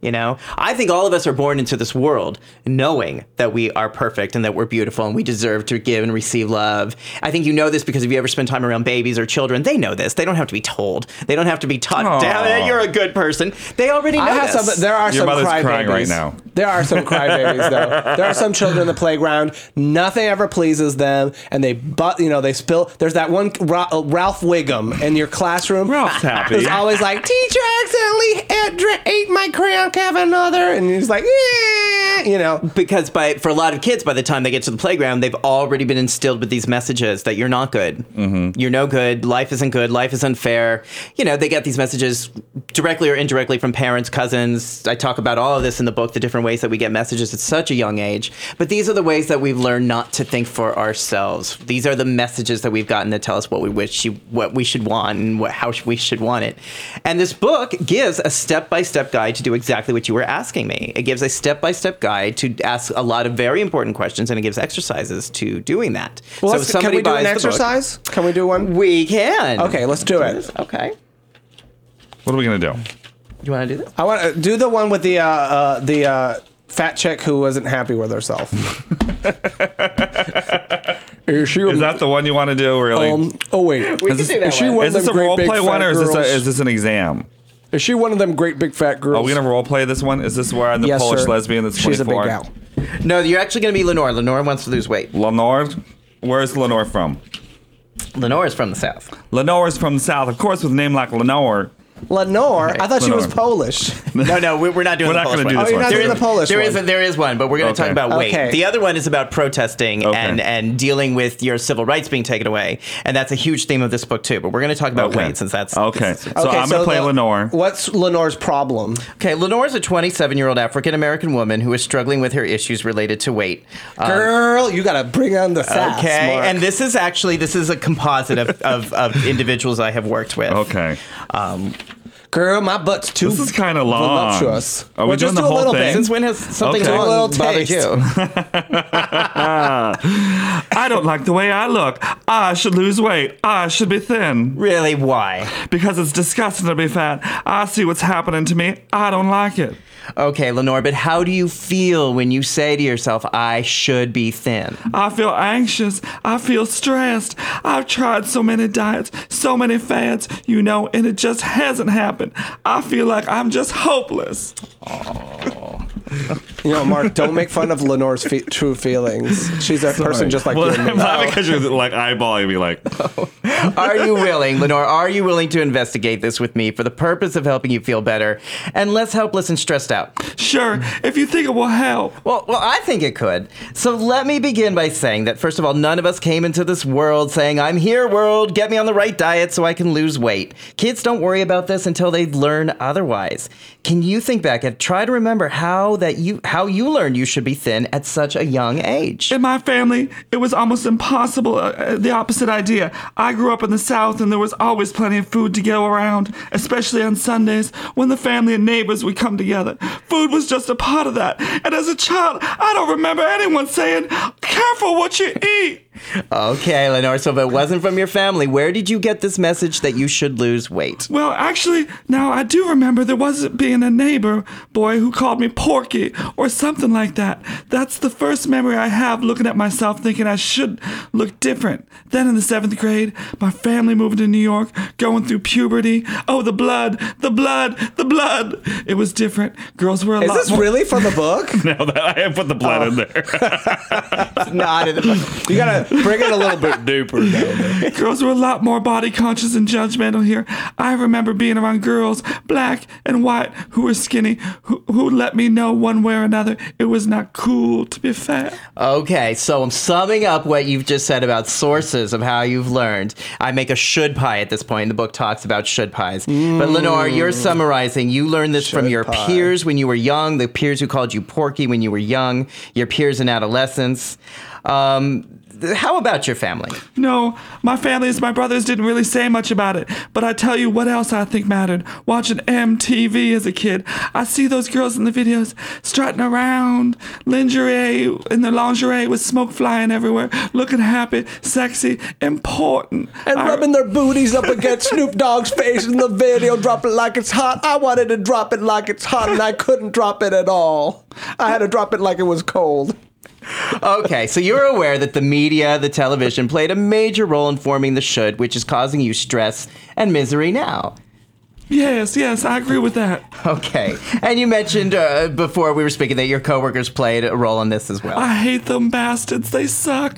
I think all of us are born into this world knowing that we are perfect and that we're beautiful and we deserve to give and receive love. I think you know this because if you ever spend time around babies or children, they know this. They don't have to be told. They don't have to be taught, damn it, you're a good person. They already know this. There are Your some mother's crybabies crying right now. There are some crybabies, though. There are some children in the playground. Nothing ever pleases them, and they spill. There's that one Ralph Wiggum in your classroom. Ralph's happy. Who's always like, teacher accidentally ate my crayon, have another, and he's like, yeah, Because for a lot of kids, by the time they get to the playground, they've already been instilled with these messages that you're not good. You're no good. Life isn't good. Life is unfair. They get these messages directly or indirectly from parents, cousins. I talk about all of this in the book, the different ways that we get messages at such a young age. But these are the ways that we've learned not to think for ourselves. These are the messages that we've gotten that tell us what we should want and how we should want it. And this book gives a step-by-step guide to do exactly what you were asking me. It gives a step-by-step guide to ask a lot of very important questions, and it gives exercises to doing that. Well, can we do an exercise? Can we do one? We can. Okay, let's do it. Okay. What are we going to do? You want to do this? I want to do the one with the fat chick who wasn't happy with herself. Is that the one you want to do, really? Oh, wait. We can do that one. Is this a role play one, or is this an exam? Is she one of them great big fat girls? Are we going to role play this one? Is this where the Polish lesbian that's 24? She's a big gal. No, you're actually going to be Lenore. Lenore wants to lose weight. Lenore? Where's Lenore from? Lenore is from the South. Lenore is from the South. Of course, with a name like Lenore. Lenore? Okay. I thought she was Lenore. Polish. No, we're not doing We're the not Polish gonna do one. this you're one. not doing the Polish one. There is one, but we're going to talk about weight. Okay. The other one is about protesting Okay. and dealing with your civil rights being taken away. And that's a huge theme of this book, too. But we're going to talk about weight since that's... Okay. So I'm going to play Lenore. What's Lenore's problem? Okay, Lenore is a 27-year-old African-American woman who is struggling with her issues related to weight. Girl, you got to bring on the sass, Okay, Mark. and this is a composite of individuals I have worked with. Okay. Girl, my butt's too This is kind of long. voluptuous. Are we doing just the do a whole little thing? bit. Since when has something Okay. long A little bothered taste. you? I don't like the way I look. I should lose weight. I should be thin. Really, why? Because it's disgusting to be fat. I see what's happening to me. I don't like it. Okay, Lenore, but how do you feel when you say to yourself, I should be thin? I feel anxious. I feel stressed. I've tried so many diets, so many fads, and it just hasn't happened. I feel like I'm just hopeless. Mark, don't make fun of Lenore's true feelings. She's a person just like you and me. Not because you're like eyeballing me like. Are you willing, Lenore, to investigate this with me for the purpose of helping you feel better and less helpless and stressed out? Sure, if you think it will help. Well, I think it could. So let me begin by saying that, first of all, none of us came into this world saying, I'm here, world, get me on the right diet so I can lose weight. Kids don't worry about this until they learn otherwise. Can you think back and try to remember how you learned you should be thin at such a young age? In my family, it was almost impossible, the opposite idea. I grew up in the South and there was always plenty of food to go around, especially on Sundays when the family and neighbors would come together. Food was just a part of that. And as a child, I don't remember anyone saying, careful what you eat. Okay, Lenore, so if it wasn't from your family, where did you get this message that you should lose weight? Well, actually, now I do remember there wasn't being a neighbor boy who called me Porky or something like that. That's the first memory I have looking at myself thinking I should look different. Then in the 7th grade, my family moving to New York, going through puberty. Oh, the blood, the blood, the blood. It was different. Girls were a lot Is this more... really from the book? No, I have put the blood in there. It's not in the book. You gotta bring it a little bit deeper down there. Girls were a lot more body conscious and judgmental here. I remember being around girls, black and white, who were skinny, who let me know one way or another it was not cool to be fat. Okay, so I'm summing up what you've just said about sources of how you've learned. I make a should pie at this point. The book talks about should pies. But Lenore, you're summarizing. You learned this from your peers when you were young, the peers who called you Porky when you were young, your peers in adolescence. How about your family? No, my families, my brothers didn't really say much about it. But I tell you what else I think mattered. Watching MTV as a kid, I see those girls in the videos strutting around, lingerie, in their lingerie with smoke flying everywhere, looking happy, sexy, important. And rubbing their booties up against Snoop Dogg's face in the video, drop it like it's hot. I wanted to drop it like it's hot, and I couldn't drop it at all. I had to drop it like it was cold. Okay, so you're aware that the media, the television, played a major role in forming the should, which is causing you stress and misery now. Yes, I agree with that. Okay, and you mentioned before we were speaking that your coworkers played a role in this as well. I hate them bastards. They suck.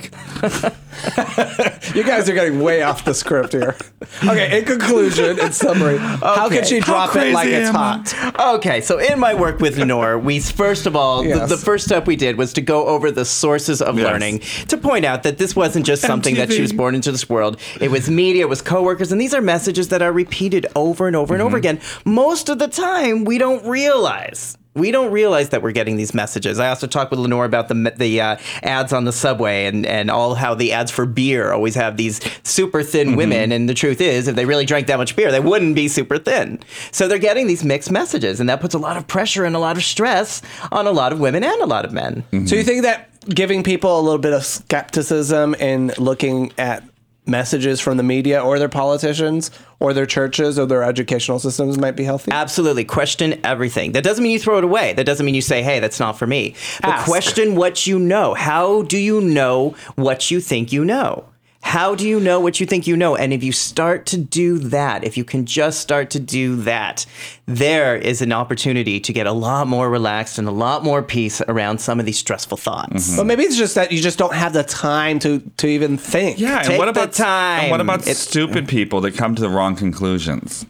You guys are getting way off the script here. Okay, in conclusion, in summary, how can she drop it like it's hot? Okay, so in my work with Lenore, we first of all, the first step we did was to go over the sources of learning, to point out that this wasn't just something that she was born into this world. It was media, it was coworkers, and these are messages that are repeated over and over and over again. Most of the time, we don't realize. We don't realize that we're getting these messages. I also talked with Lenore about the ads on the subway and all how the ads for beer always have these super thin women. And the truth is, if they really drank that much beer, they wouldn't be super thin. So they're getting these mixed messages. And that puts a lot of pressure and a lot of stress on a lot of women and a lot of men. So you think that giving people a little bit of skepticism in looking at messages from the media or their politicians or their churches or their educational systems might be healthy? Absolutely. Question everything. That doesn't mean you throw it away. That doesn't mean you say, hey, that's not for me. But question what you know. How do you know what you think you know? How do you know what you think you know? And if you start to do that, if you can just start to do that, there is an opportunity to get a lot more relaxed and a lot more peace around some of these stressful thoughts. But maybe it's just that you just don't have the time to even think. Yeah, Take and what about the time. And what about stupid people that come to the wrong conclusions?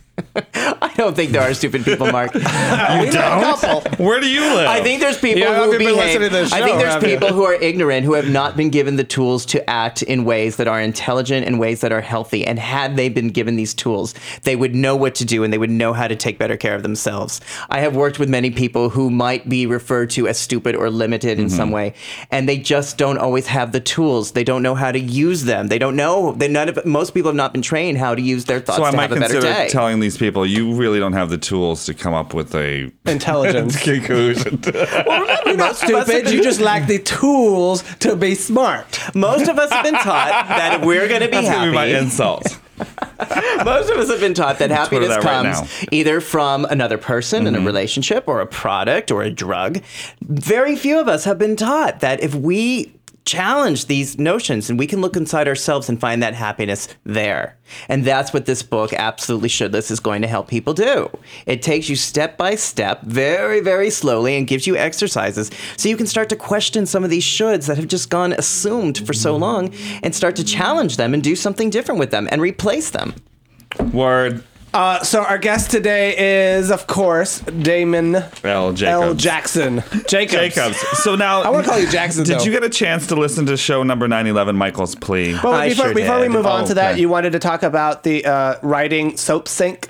I don't think there are stupid people, Mark. You don't? Where do you live? I think there's people Yeah, who I've been listening behave. to this I think show, there's haven't you? people who are ignorant, who have not been given the tools to act in ways that are intelligent and ways that are healthy. And had they been given these tools, they would know what to do and they would know how to take better care of themselves. I have worked with many people who might be referred to as stupid or limited in some way, and they just don't always have the tools. They don't know how to use them. They don't know. Most people have not been trained how to use their thoughts so I to might have a better consider day. telling these people, you really don't have the tools to come up with a Intelligence. conclusion. You're not stupid. You just lack the tools to be smart. Most of us have been taught that if we're going to be That's happy. going to be my insult. Most of us have been taught that happiness that right comes now. either from another person in a relationship or a product or a drug. Very few of us have been taught that if we challenge these notions and we can look inside ourselves and find that happiness there. And that's what this book, Absolutely Shouldless, is going to help people do. It takes you step by step, very, very slowly, and gives you exercises so you can start to question some of these shoulds that have just gone assumed for so long and start to challenge them and do something different with them and replace them. Word. So our guest today is, of course, Damon L. Jacobs. L. Jackson. Jacobs. So now, I want to call you Jackson, did though. you get a chance to listen to show number 911, Michael's Plea? Well, I before sure we did. move on to that, okay. you wanted to talk about the writing soap shrink.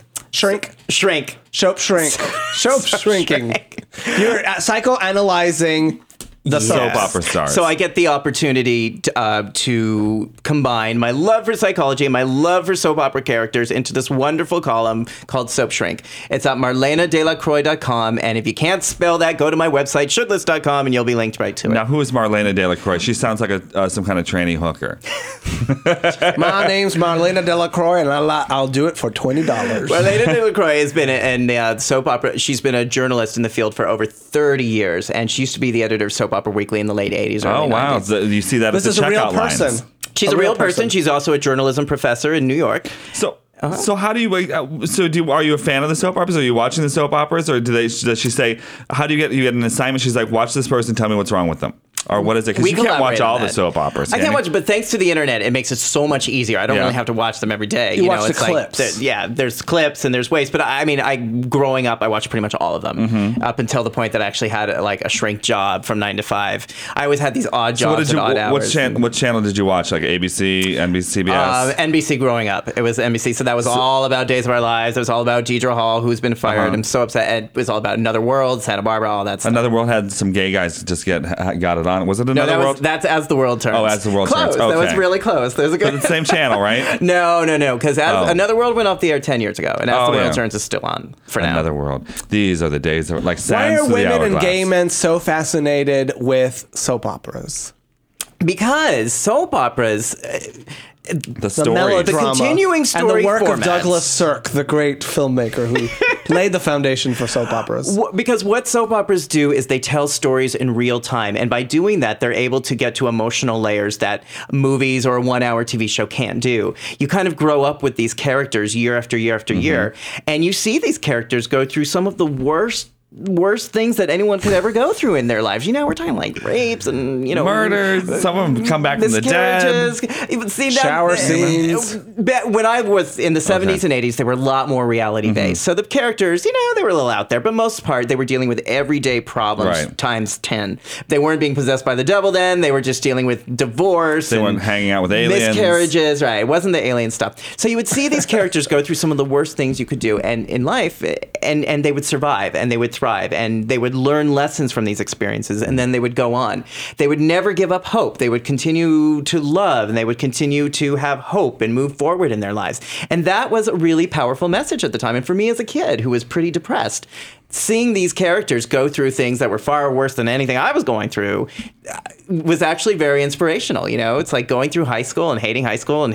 Shrink. Soap shrinking. You're psychoanalyzing The soap opera stars. So I get the opportunity to combine my love for psychology and my love for soap opera characters into this wonderful column called Soap Shrink. It's at marlenadelacroix.com, and if you can't spell that, go to my website, shouldlist.com, and you'll be linked right to it. Now, who is Marlena Delacroix? She sounds like some kind of tranny hooker. My name's Marlena Delacroix, and I'll do it for $20. Marlena Delacroix has been in soap opera. She's been a journalist in the field for over 30 years, and she used to be the editor of Soap Opera Weekly in the late 80s. Oh, early wow. 90s. You see that This at is the a real checkout lines. person. She's a real person. She's also a journalism professor in New York. So how do you? Are you a fan of the soap operas? Are you watching the soap operas, or does she say, how do you get an assignment? She's like, watch this person, tell me what's wrong with them, or what is it? Because you can't watch all the soap operas. I can't watch, but thanks to the internet, it makes it so much easier. I don't really have to watch them every day. You watch the clips. There's clips and there's ways. But I mean, growing up, I watched pretty much all of them up until the point that I actually had a shrink job from 9 to 5. I always had these odd jobs at odd hours. What channel did you watch? Like ABC, NBC, CBS? NBC growing up. It was NBC. So that was all about Days of Our Lives. It was all about Deidre Hall, who's been fired. I'm so upset. It was all about Another World, Santa Barbara, all that stuff. Another World had some gay guys just got it on. Was it Another World? That's As the World Turns. Oh, As the World Turns. Okay. That was really close. There's a good. But the same channel, right? No. Because Another World went off the air 10 years ago, and As the World Turns is still on for now. Another World. These are the days of like. Why are women and gay men men so fascinated with soap operas? Because soap operas. The story, the continuing story, and the work formats. of Douglas Sirk, the great filmmaker who laid the foundation for soap operas. Because what soap operas do is they tell stories in real time, and by doing that, they're able to get to emotional layers that movies or a 1-hour TV show can't do. You kind of grow up with these characters year after year after year, and you see these characters go through some of the worst things that anyone could ever go through in their lives. We're talking like rapes and murders. Some of them come back from the dead. Shower scenes. When I was in the 70s and 80s, they were a lot more reality based. So the characters, they were a little out there, but most part, they were dealing with everyday problems times 10. They weren't being possessed by the devil then. They were just dealing with divorce. They weren't hanging out with aliens. Miscarriages, right. It wasn't the alien stuff. So you would see these characters go through some of the worst things you could do and in life, and they would survive and they would thrive and they would learn lessons from these experiences, and then they would go on. They would never give up hope. They would continue to love, and they would continue to have hope and move forward in their lives. And that was a really powerful message at the time. And for me as a kid who was pretty depressed, seeing these characters go through things that were far worse than anything I was going through was actually very inspirational. It's like going through high school and hating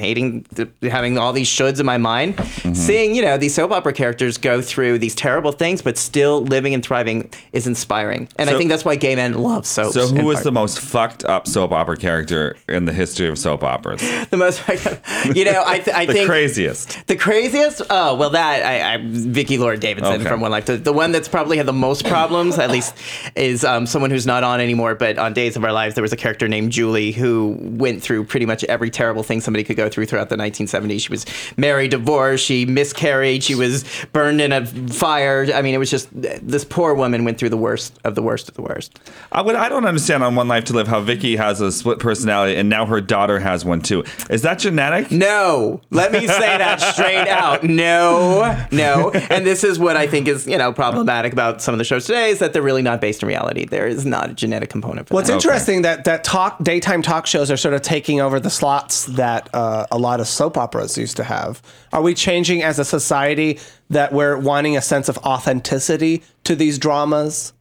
having all these shoulds in my mind. Seeing, these soap opera characters go through these terrible things, but still living and thriving is inspiring. And I think that's why gay men love soaps. So who is the most fucked up soap opera character in the history of soap operas? The most, I think the craziest. The craziest? Oh, well, Vicki Lord Davidson from One Life. The one that's probably had the most problems, at least, is someone who's not on anymore, but on Days of Our Lives, there was a character named Julie who went through pretty much every terrible thing somebody could go through throughout the 1970s. She was married, divorced, she miscarried, she was burned in a fire. I mean, it was just, this poor woman went through the worst of the worst of the worst. I don't understand on One Life to Live how Vicki has a split personality and now her daughter has one too. Is that genetic? No. Let me say that straight out. No. And this is what I think is, problematic about some of the shows today, is that they're really not based in reality. There is not a genetic component for What's interesting that daytime talk shows are sort of taking over the slots that a lot of soap operas used to have. Are we changing as a society that we're wanting a sense of authenticity to these dramas?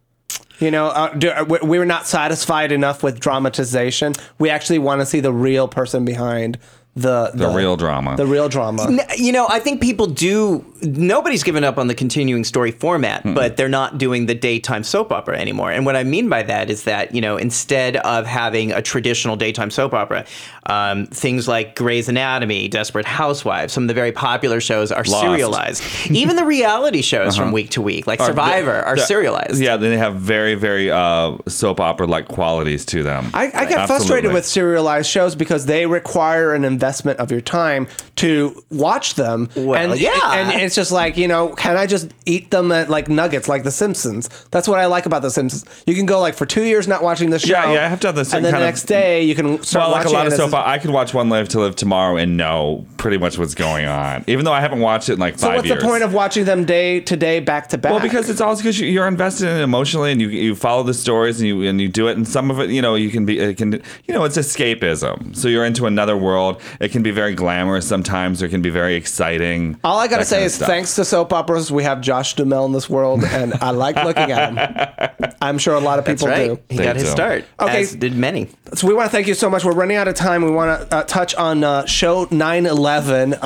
We're not satisfied enough with dramatization. We actually want to see the real person behind the real drama. The real drama. I think people do. Nobody's given up on the continuing story format, but they're not doing the daytime soap opera anymore. And what I mean by that is that, instead of having a traditional daytime soap opera, things like Grey's Anatomy, Desperate Housewives, some of the very popular shows are serialized. Even the reality shows from week to week, like Survivor, are serialized. Yeah, they have very, very soap opera-like qualities to them. I get frustrated with serialized shows because they require an investment of your time to watch them. Well, and it's it's just like, can I just eat them at like nuggets like The Simpsons? That's what I like about The Simpsons. You can go like for 2 years not watching the show. Yeah, I have to have this and then the kind of- next day you can start Well, like a watching lot of it. soap, I could watch One Life to Live tomorrow and know pretty much what's going on, even though I haven't watched it in like 5 So what's years. the point of watching them day to day, back to back? Well, because it's all because you're invested in it emotionally, and you follow the stories, and you do it. And some of it, you can be, it's escapism. So you're into another world. It can be very glamorous sometimes, or it can be very exciting. all I gotta that say kind of is, stuff. thanks to soap operas, we have Josh Duhamel in this world, and I like looking at him. I'm sure a lot of That's people right. do. He They got his do. start, Okay. as did many. So we want to thank you so much. We're running out of time. We want to touch on show 9/11.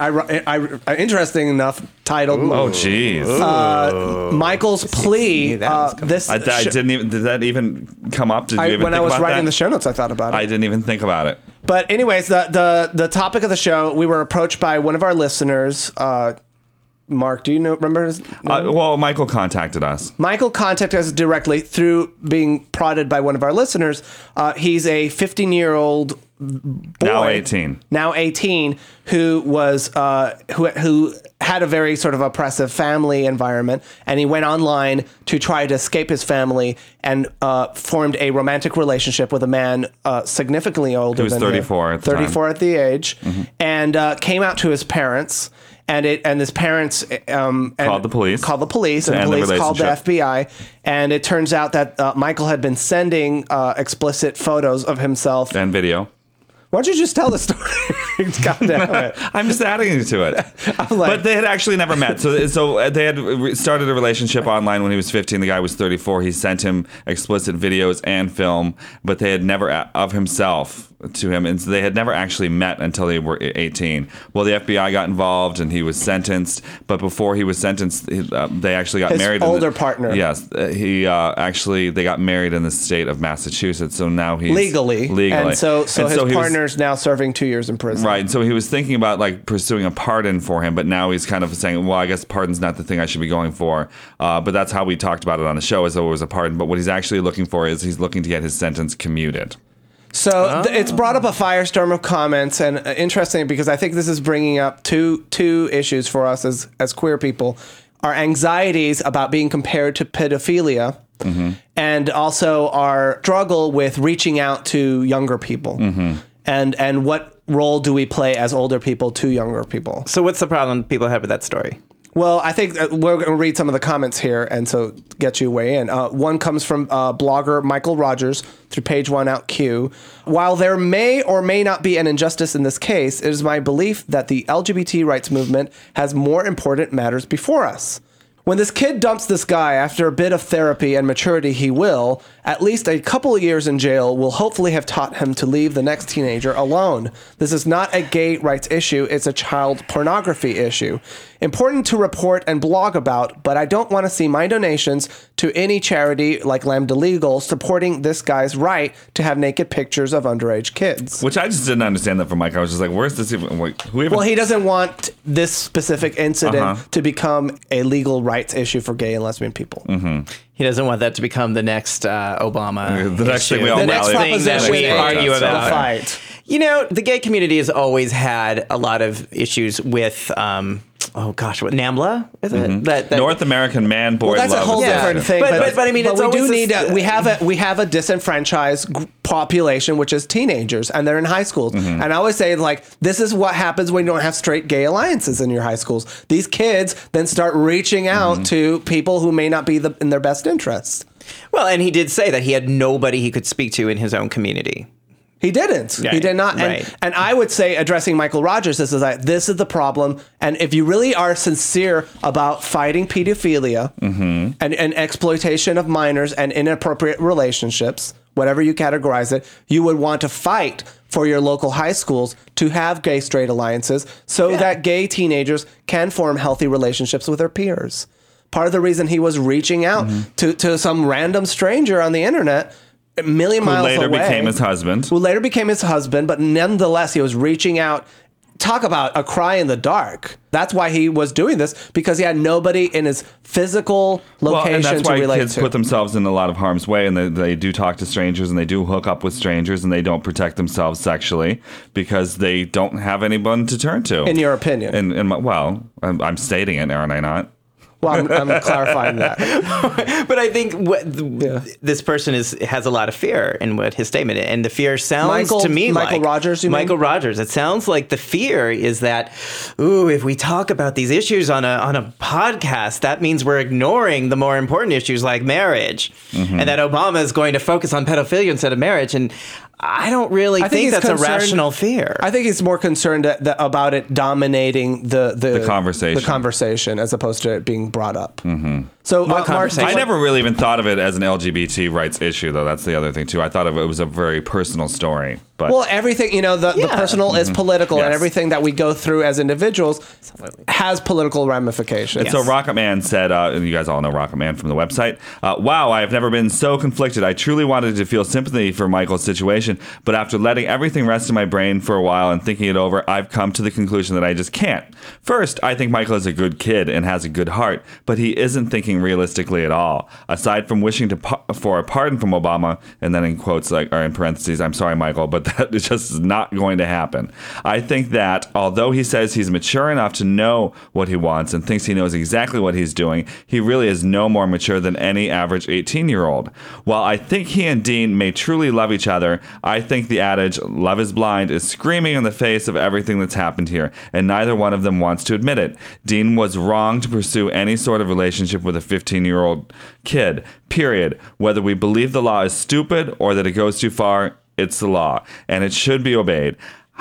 I interesting enough titled Oh, jeez. Michael's plea. that was coming. This I didn't even. Did that even come up? Did you even when think I was about writing that? the show notes, I thought about it. I didn't even think about it. But anyways, the topic of the show, we were approached by one of our listeners. Mark, do you remember his name? Well, Michael contacted us. Michael contacted us directly through being prodded by one of our listeners. He's a 15-year-old boy, Now 18, who was who had a very sort of oppressive family environment, and he went online to try to escape his family and formed a romantic relationship with a man significantly older. He was than 34 him, at the time. 34 at the age, and came out to his parents. And his parents Called the police. and the end the police called the relationship. FBI. And it turns out that Michael had been sending explicit photos of himself. And video. Why don't you just tell the story? God damn it. I'm just adding to it. I'm like- But they had actually never met. So they had started a relationship online when he was 15. The guy was 34. He sent him explicit videos and film, but they had never of himself to him, and so they had never actually met until they were 18. Well, the FBI got involved, and he was sentenced. But before he was sentenced, they actually got His married. older partner. Yes, they got married in the state of Massachusetts. So now he's Legally. And so his he was- partner's now serving 2 years in prison. Right. So he was thinking about like pursuing a pardon for him, but now he's kind of saying, well, I guess pardon's not the thing I should be going for. But that's how we talked about it on the show, as though it was a pardon. But what he's actually looking for is he's looking to get his sentence commuted. So it's brought up a firestorm of comments, and interesting because I think this is bringing up two issues for us as queer people: our anxieties about being compared to pedophilia, and also our struggle with reaching out to younger people, and what role do we play as older people to younger people? So what's the problem people have with that story? Well, I think we're going to read some of the comments here, and so get you way in. One comes from blogger Michael Rogers through Page One Out Q. While there may or may not be an injustice in this case, it is my belief that the LGBT rights movement has more important matters before us. When this kid dumps this guy after a bit of therapy and maturity, he will, at least a couple of years in jail, will hopefully have taught him to leave the next teenager alone. This is not a gay rights issue, it's a child pornography issue. Important to report and blog about, but I don't want to see my donations to any charity like Lambda Legal supporting this guy's right to have naked pictures of underage kids. Which I just didn't understand that from Mike. I was just like, where's this even? Who even? Well, he doesn't want this specific incident to become a legal rights issue for gay and lesbian people. He doesn't want that to become the next Obama. The next thing we issue. all The next rally- thing that proposition we is argue the about. fight. You know, the gay community has always had a lot of issues with, what NAMBLA? Is it? That North American Man Boy Well, that's a Love whole Association. different thing. But I mean, it's we do always need this- we have a disenfranchised population, which is teenagers, and they're in high schools. And I always say, like, this is what happens when you don't have straight gay alliances in your high schools. These kids then start reaching out to people who may not be in their best interests. Well, and he did say that he had nobody he could speak to in his own community. He didn't. He did not. And I would say, addressing Michael Rogers, this is the problem. And if you really are sincere about fighting pedophilia and exploitation of minors and inappropriate relationships, whatever you categorize it, you would want to fight for your local high schools to have gay-straight alliances so that gay teenagers can form healthy relationships with their peers. Part of the reason he was reaching out to some random stranger on the internet a million miles away. Who later became his husband. Who later became his husband, but nonetheless, he was reaching out talk about a cry in the dark. That's why he was doing this, because he had nobody in his physical location and that's to why relate kids to. put themselves in a lot of harm's way, and they do talk to strangers, and they do hook up with strangers, and they don't protect themselves sexually because they don't have anyone to turn to. In your opinion. I'm stating it, aren't I not? Well, I'm clarifying that. But I think this person has a lot of fear in what his statement is. And the fear sounds to me like... Michael Rogers, you mean? Michael Rogers. It sounds like the fear is that, if we talk about these issues on a podcast, that means we're ignoring the more important issues like marriage. Mm-hmm. And that Obama is going to focus on pedophilia instead of marriage. And I don't really think that's a rational fear. I think he's more concerned about it dominating the conversation as opposed to it being brought up. Mm-hmm. So I never really even thought of it as an LGBT rights issue, though. That's the other thing, too. I thought of it was a very personal story. But everything, the personal is political, and everything that we go through as individuals has political ramifications. And so Rocket Man said, and you guys all know Rocket Man from the website, wow, I have never been so conflicted. I truly wanted to feel sympathy for Michael's situation, but after letting everything rest in my brain for a while and thinking it over, I've come to the conclusion that I just can't. First, I think Michael is a good kid and has a good heart, but he isn't thinking realistically at all. Aside from wishing for a pardon from Obama, and then in quotes, or in parentheses, I'm sorry, Michael, but that is just not going to happen. I think that although he says he's mature enough to know what he wants and thinks he knows exactly what he's doing, he really is no more mature than any average 18-year-old. While I think he and Dean may truly love each other, I think the adage, love is blind, is screaming in the face of everything that's happened here, and neither one of them wants to admit it. Dean was wrong to pursue any sort of relationship with a 15-year-old kid, period. Whether we believe the law is stupid or that it goes too far, it's the law, and it should be obeyed.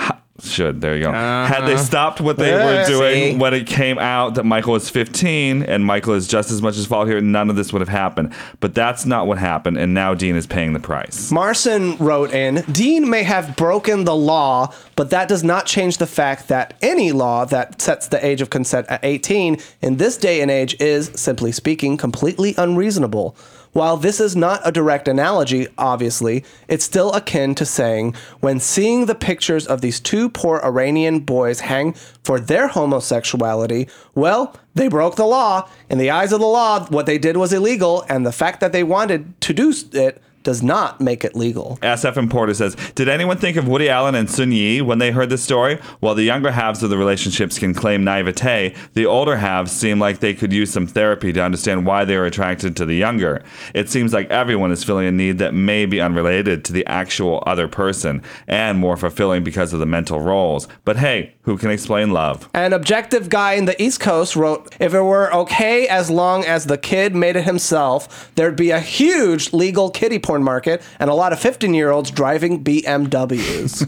There you go. Had they stopped what they were doing when it came out that Michael was 15 and Michael is just as much as fault here, none of this would have happened. But that's not what happened, and now Dean is paying the price. Marcin wrote in, Dean may have broken the law, but that does not change the fact that any law that sets the age of consent at 18 in this day and age is, simply speaking, completely unreasonable. While this is not a direct analogy, obviously, it's still akin to saying, when seeing the pictures of these two poor Iranian boys hang for their homosexuality, well, they broke the law. In the eyes of the law, what they did was illegal, and the fact that they wanted to do it does not make it legal. SF Importer says, did anyone think of Woody Allen and Sun Yi when they heard this story? While the younger halves of the relationships can claim naivete, the older halves seem like they could use some therapy to understand why they are attracted to the younger. It seems like everyone is feeling a need that may be unrelated to the actual other person and more fulfilling because of the mental roles. But hey, who can explain love? An objective guy in the East Coast wrote, if it were okay as long as the kid made it himself, there'd be a huge legal kiddie porn market and a lot of 15-year-olds driving BMWs.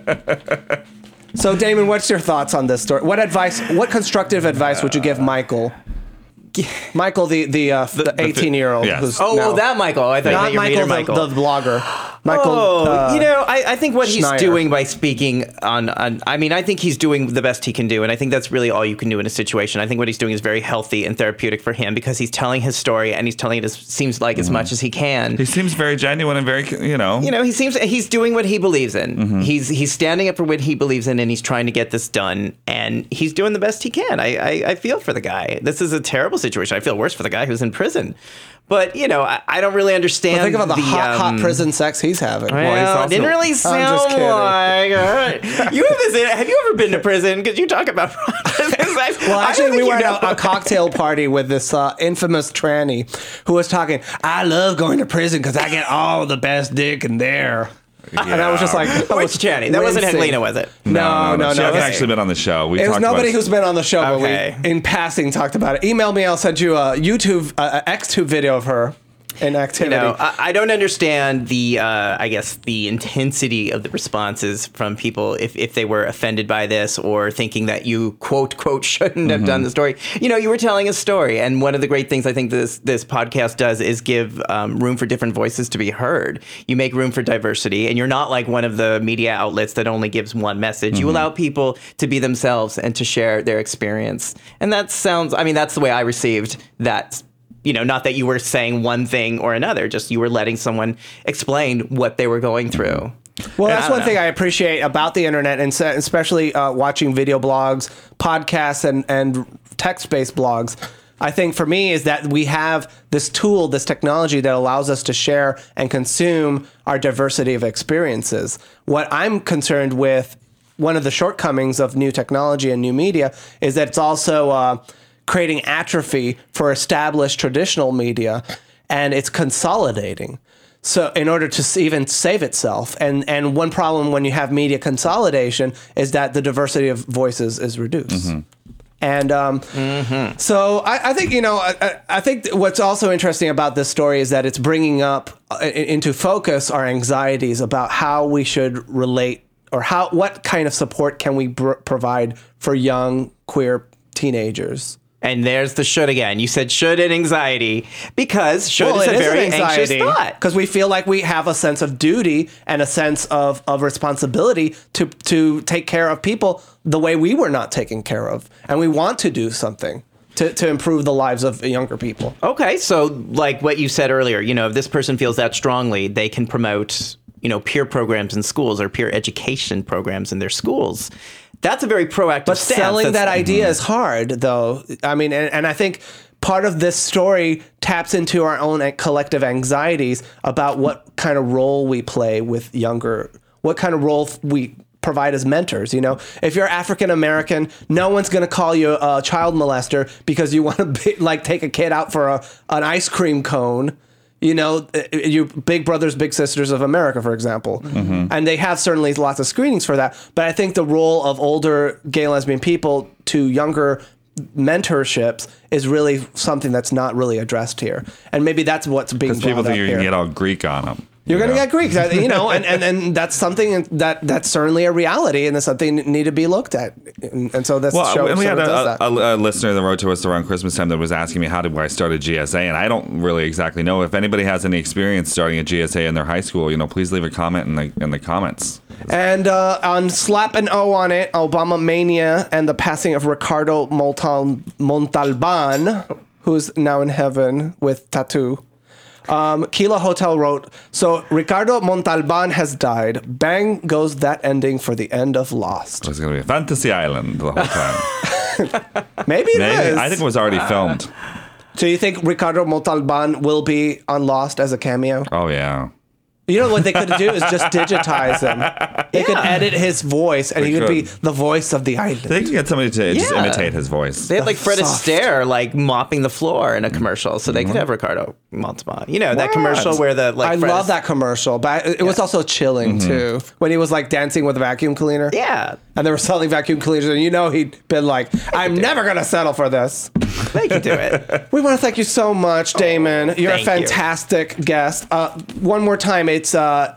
So, Damon, what's your thoughts on this story? What constructive advice would you give Michael? Michael, the 18-year-old. Yes. That Michael. I thought not you Michael, Michael. the blogger. Michael, I think what Schneier. he's doing by speaking I think he's doing the best he can do, and I think that's really all you can do in a situation. I think what he's doing is very healthy and therapeutic for him because he's telling his story and he's telling it seems like as much as he can. He seems very genuine and very, he's doing what he believes in. Mm-hmm. He's standing up for what he believes in, and he's trying to get this done, and he's doing the best he can. I feel for the guy. This is a terrible situation. I feel worse for the guy who's in prison. But, I don't really understand. Think about the hot prison sex he's having. Well, it didn't really sound like you have this. Have you ever been to prison? Because you talk about Well, actually, we were at a cocktail party with this infamous tranny who was talking, I love going to prison because I get all the best dick in there. Yeah. And I was just like, which tranny? That wasn't Helena, was it? No. She hasn't actually been on the show. It was nobody who's been on the show, okay. But we, in passing, talked about it. Email me, I'll send you a YouTube, Xtube video of her in activity. I don't understand the intensity of the responses from people if they were offended by this or thinking that you quote shouldn't have done the story. You were telling a story, and one of the great things I think this podcast does is give room for different voices to be heard. You make room for diversity, and you're not like one of the media outlets that only gives one message. You allow people to be themselves and to share their experience, and that's the way I received that. Not that you were saying one thing or another, just you were letting someone explain what they were going through. Well, that's one thing I appreciate about the internet, and especially watching video blogs, podcasts, and text-based blogs. I think for me is that we have this tool, this technology that allows us to share and consume our diversity of experiences. What I'm concerned with, one of the shortcomings of new technology and new media, is that it's also creating atrophy for established traditional media, and it's consolidating. So in order to even save itself, and one problem when you have media consolidation is that the diversity of voices is reduced. Mm-hmm. And so I think, I think what's also interesting about this story is that it's bringing up into focus our anxieties about how we should relate, or what kind of support can we provide for young queer teenagers. And there's the should again. You said should and anxiety, because should is a very anxious thought. Because we feel like we have a sense of duty and a sense of responsibility to take care of people the way we were not taken care of. And we want to do something to improve the lives of younger people. Okay, so like what you said earlier, if this person feels that strongly, they can promote, peer programs in schools or peer education programs in their schools. That's a very proactive But stance. selling that idea is hard, though. I mean, and I think part of this story taps into our own collective anxieties about what kind of role we play with what kind of role we provide as mentors. If you're African American, no one's going to call you a child molester because you want to take a kid out for an ice cream cone. You Big Brothers, Big Sisters of America, for example. Mm-hmm. And they have certainly lots of screenings for that. But I think the role of older gay and lesbian people to younger mentorships is really something that's not really addressed here. And maybe that's what's being brought up here. Because people think you're going to get all Greek on them. You're going to get Greek, and that's something that's certainly a reality, and it's something that need to be looked at. And so this show and we had does that. a listener that wrote to us around Christmas time that was asking me how did I start a GSA, and I don't really exactly know. If anybody has any experience starting a GSA in their high school, please leave a comment in the comments. And on Slap an O on it, Obama Mania and the passing of Ricardo Montalban, who's now in heaven with tattoo. Kila Hotel wrote, so Ricardo Montalban has died. Bang goes that ending for the end of Lost. It's going to be a fantasy island the whole time. Maybe it is. I think it was already filmed. So you think Ricardo Montalban will be on Lost as a cameo? Oh, yeah. You know what they could do is just digitize him. They could edit his voice, and he would be the voice of the island. They could get somebody to just imitate his voice. They had Fred Astaire mopping the floor in a commercial, so they could have Ricardo Montalban. That commercial where the I love that commercial, but it was also chilling too when he was dancing with a vacuum cleaner. Yeah, and they were selling vacuum cleaners, and he'd been like, "I'm never gonna settle for this." They can do it. We want to thank you so much, Damon. You're a fantastic guest. One more time, it's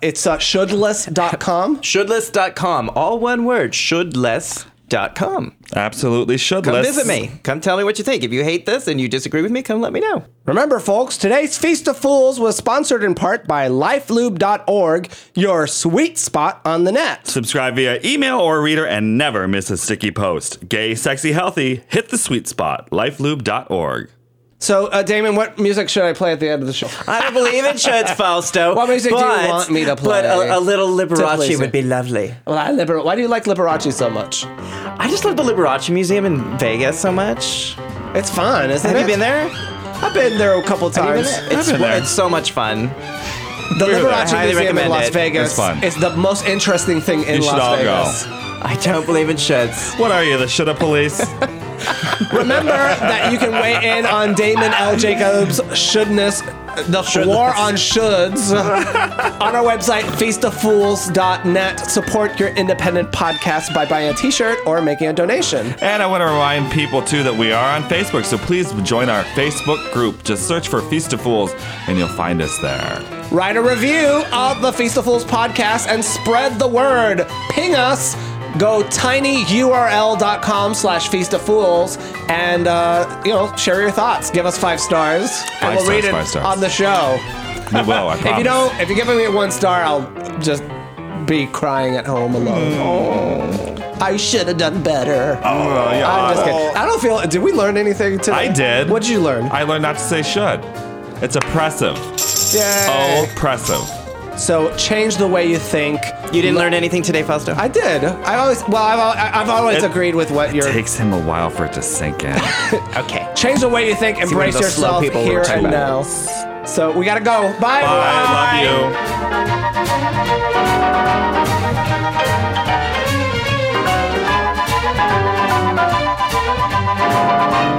shouldless.com. Shouldless.com. All one word. Shouldless.com. Absolutely shouldless. Come visit me. Come tell me what you think. If you hate this and you disagree with me, come let me know. Remember, folks, today's Feast of Fools was sponsored in part by lifelube.org, your sweet spot on the net. Subscribe via email or reader and never miss a sticky post. Gay, sexy, healthy. Hit the sweet spot. lifelube.org. So, Damon, what music should I play at the end of the show? I don't believe in shoulds, Fausto. What music do you want me to play? But a little Liberace would be lovely. Well, why do you like Liberace so much? I just love the Liberace Museum in Vegas so much. It's fun, isn't it? Have you been there? I've been there a couple times. It's so much fun. The Liberace Museum in Las Vegas. It's fun. It's the most interesting thing in Las Vegas. Go. I don't believe in shoulds. What are you, the shoulda police? Remember that you can weigh in on Damon L. Jacobs' shouldness, the war on shoulds, on our website, feastoffools.net. Support your independent podcast by buying a t-shirt or making a donation. And I want to remind people, too, that we are on Facebook, so please join our Facebook group. Just search for Feast of Fools, and you'll find us there. Write a review of the Feast of Fools podcast and spread the word. Ping us. Go tinyurl.com/feastoffools and, share your thoughts. Give us 5 stars. And we'll read it on the show. We will, I promise. If you give me 1 star, I'll just be crying at home alone. I should have done better. I'm just kidding. I don't feel... Did we learn anything today? I did. What did you learn? I learned not to say should. It's oppressive. Yay. Oppressive. So change the way you think. You didn't learn anything today, Fausto? I did. I've always agreed with what you're. It takes him a while for it to sink in. Okay. Change the way you think. Embrace one of those slow yourself people we here were talking and about. now. So we gotta go. Bye. I love you.